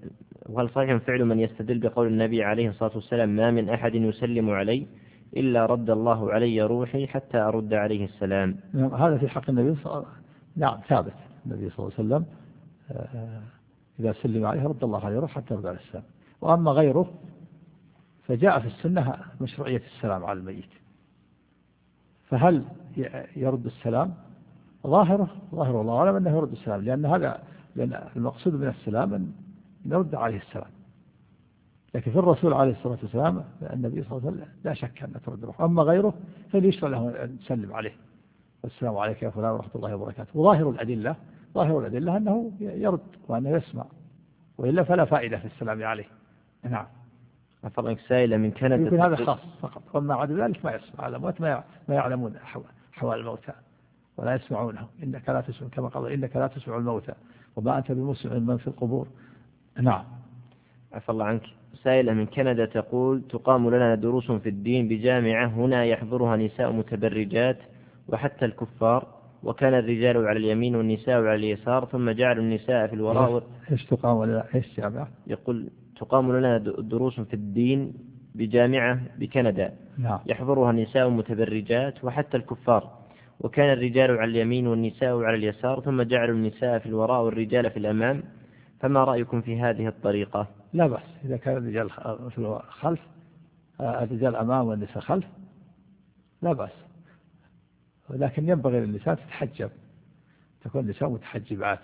وهل صحيح فعل من يستدل بقول النبي عليه الصلاة والسلام ما من أحد يسلم علي إلا رد الله علي روحي حتى أرد عليه السلام؟ هذا في حق النبي صلى الله عليه وسلم. نعم ثابت، النبي صلى الله عليه وسلم إذا سلم عليه رد الله عليه روحه حتى يرد عليه السلام. وأما غيره فجاء في السنة مشروعية السلام على الميت، فهل يرد السلام؟ ظاهره الله أعلم أنه يرد السلام، لأن المقصود من السلام أن نرد عليه السلام. لكن في الرسول عليه الصلاة والسلام النبي صلى الله عليه وسلم لا شك أن ترد روحه. أما غيره فليشرع له أن نسلم عليه والسلام عليك يا فلان ورحمة الله وبركاته. وظاهر الأدلة أنه يرد وأنه يسمع، وإلا فلا فائدة في السلام عليه. نعم. أفضلك سائلة من كندا يمكن هذا خاص فقط، وما عدا ذلك ما يسمع الأموات، ما يعلمون أحوال الموتى ولا يسمعونه. إنك لا تسمع، كما قال إنك لا تسمع الموتى وما أنت بمسمع من في القبور. نعم. عفى الله عنك. سائلة من كندا تقول تقام لنا دروس في الدين بجامعة هنا يحضرها نساء متبرجات وحتى الكفار، وكان الرجال على اليمين والنساء على اليسار، ثم جعلوا النساء في الوراء. إيش تقام ولا إيش جامعة؟ يقول تقام لنا دروس في الدين بجامعة بكندا. نعم. يحضرها نساء متبرجات وحتى الكفار، وكان الرجال على اليمين والنساء على اليسار، ثم جعلوا النساء في الوراء والرجال في الأمام، فما رأيكم في هذه الطريقة؟ لا بأس إذا كان الرجال في الخلف، الرجال أمام والنساء خلف، لا بأس. ولكن ينبغي للنساء تتحجب، تكون النساء متحجبات.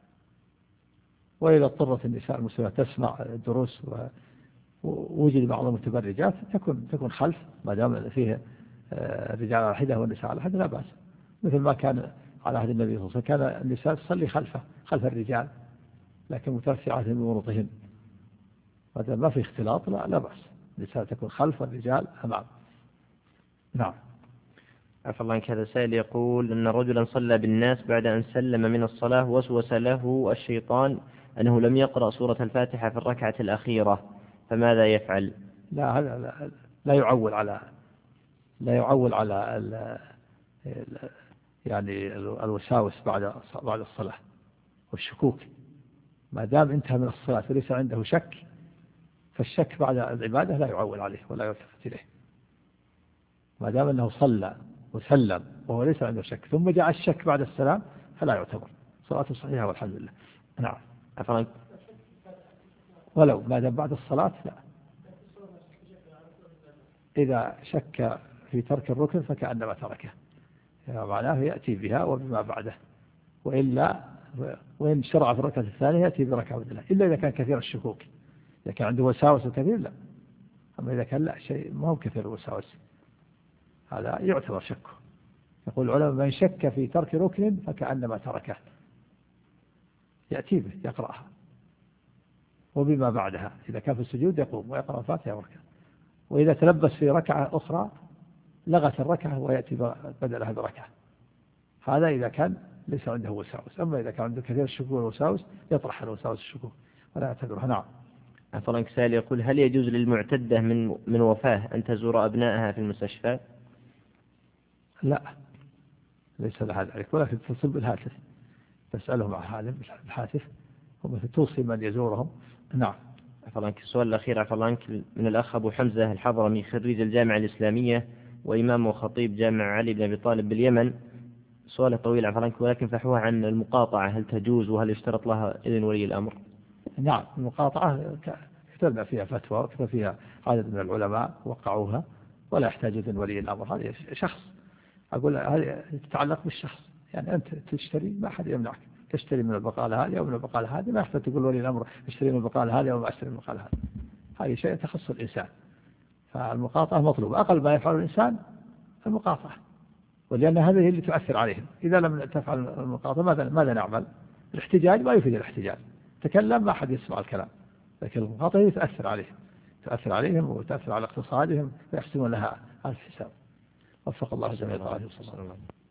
وإذا اضطرت النساء المسلمات تسمع الدروس ووجد بعض المتبرجات تكون خلف، ما دام فيه الرجال على حدة والنساء على حدة لا بأس. مثل ما كان على عهد النبي صلى الله عليه وسلم، كان النساء تصلي خلف الرجال لكن مترفعات بمروطهن، هذا ما في اختلاط، لا بأس. النساء تكون خلف والرجال أمام. نعم. عفى الله عنك. هذا سائل يقول أن رجلا صلى بالناس، بعد أن سلم من الصلاة وسوس له الشيطان أنه لم يقرأ سورة الفاتحة في الركعة الأخيرة، فماذا يفعل؟ لا هذا لا يعول على يعني الوساوس بعد الصلاة والشكوك. ما دام انتهى من الصلاة وليس عنده شك، فالشك بعد العبادة لا يعول عليه ولا يلتفت إليه. ما دام أنه صلى وسلم وهو ليس عنده شك ثم جاء الشك بعد السلام فلا يعتبر، صلاته صحيحة والحمد لله. نعم. أفضل. ولو ما دام بعد الصلاة لا. إذا شك في ترك الركن فكأنما تركه، يعني معناه يأتي بها وبما بعده، وإن شرع في الركعة الثانية يأتي بركعة بدلها، إلا إذا كان كثير الشكوك. إذا كان عنده وساوس كثير لا، أما إذا كان لا شيء ما هو كثير الوساوس هذا يعتبر شكه. يقول العلماء من شك في ترك ركن فكأنما تركه، يأتي به يقرأها وبما بعدها. إذا كان في السجود يقوم ويقرأ الفاتحة وركعة، وإذا تلبس في ركعة أخرى لغت الركعة ويأتي بدلها بركعة. هذا إذا كان ليس عنده وساوس. أما إذا كان عنده كثير الشكوك والوساوس يطرح الوساوس الشكوك ولا يعتبرها. نعم. أفضل سائل يقول هل يجوز للمعتدة من وفاة أن تزور أبنائها في المستشفى؟ لا ليس لها ذلك، ولكن تتصل بالهاتف تسألهم عن حالهم بالهاتف وتوصي من يزورهم. نعم. عفوا عنك. السؤال الأخير عفوا عنك من الأخ أبو حمزة الحضرمي، خريج الجامعة الإسلامية وإمام وخطيب جامع علي بن أبي طالب باليمن. سؤال طويل عفوا عنك، ولكن فحوه عن المقاطعة، هل تجوز وهل يشترط لها إذن ولي الأمر؟ نعم. المقاطعة كتبنا فيها فتوى وكتب فيها عدد من العلماء وقعوها ولا يحتاج إذن ولي الأمر. هذا شخص، أقول هذه تتعلق بالشخص، يعني أنت تشتري ما أحد يمنعك، تشتري من البقالة هذه أو من البقالة هذه، ما يحتاج تقول ولي الأمر اشتري من البقالة هذه أو ما اشتري من البقالة هذه. هذه شيء تخص الإنسان، فالمقاطعة مطلوبة. أقل ما يفعل الإنسان المقاطعة، ولأن هذه اللي تؤثر عليهم. إذا لم تفعل المقاطعة ماذا نعمل؟ الاحتجاج ما يفيد الاحتجاج، تكلم ما أحد يسمع الكلام، لكن المقاطعة تؤثر عليهم وتؤثر على اقتصادهم ويحسنون لها الحساب. وفق الله جميع.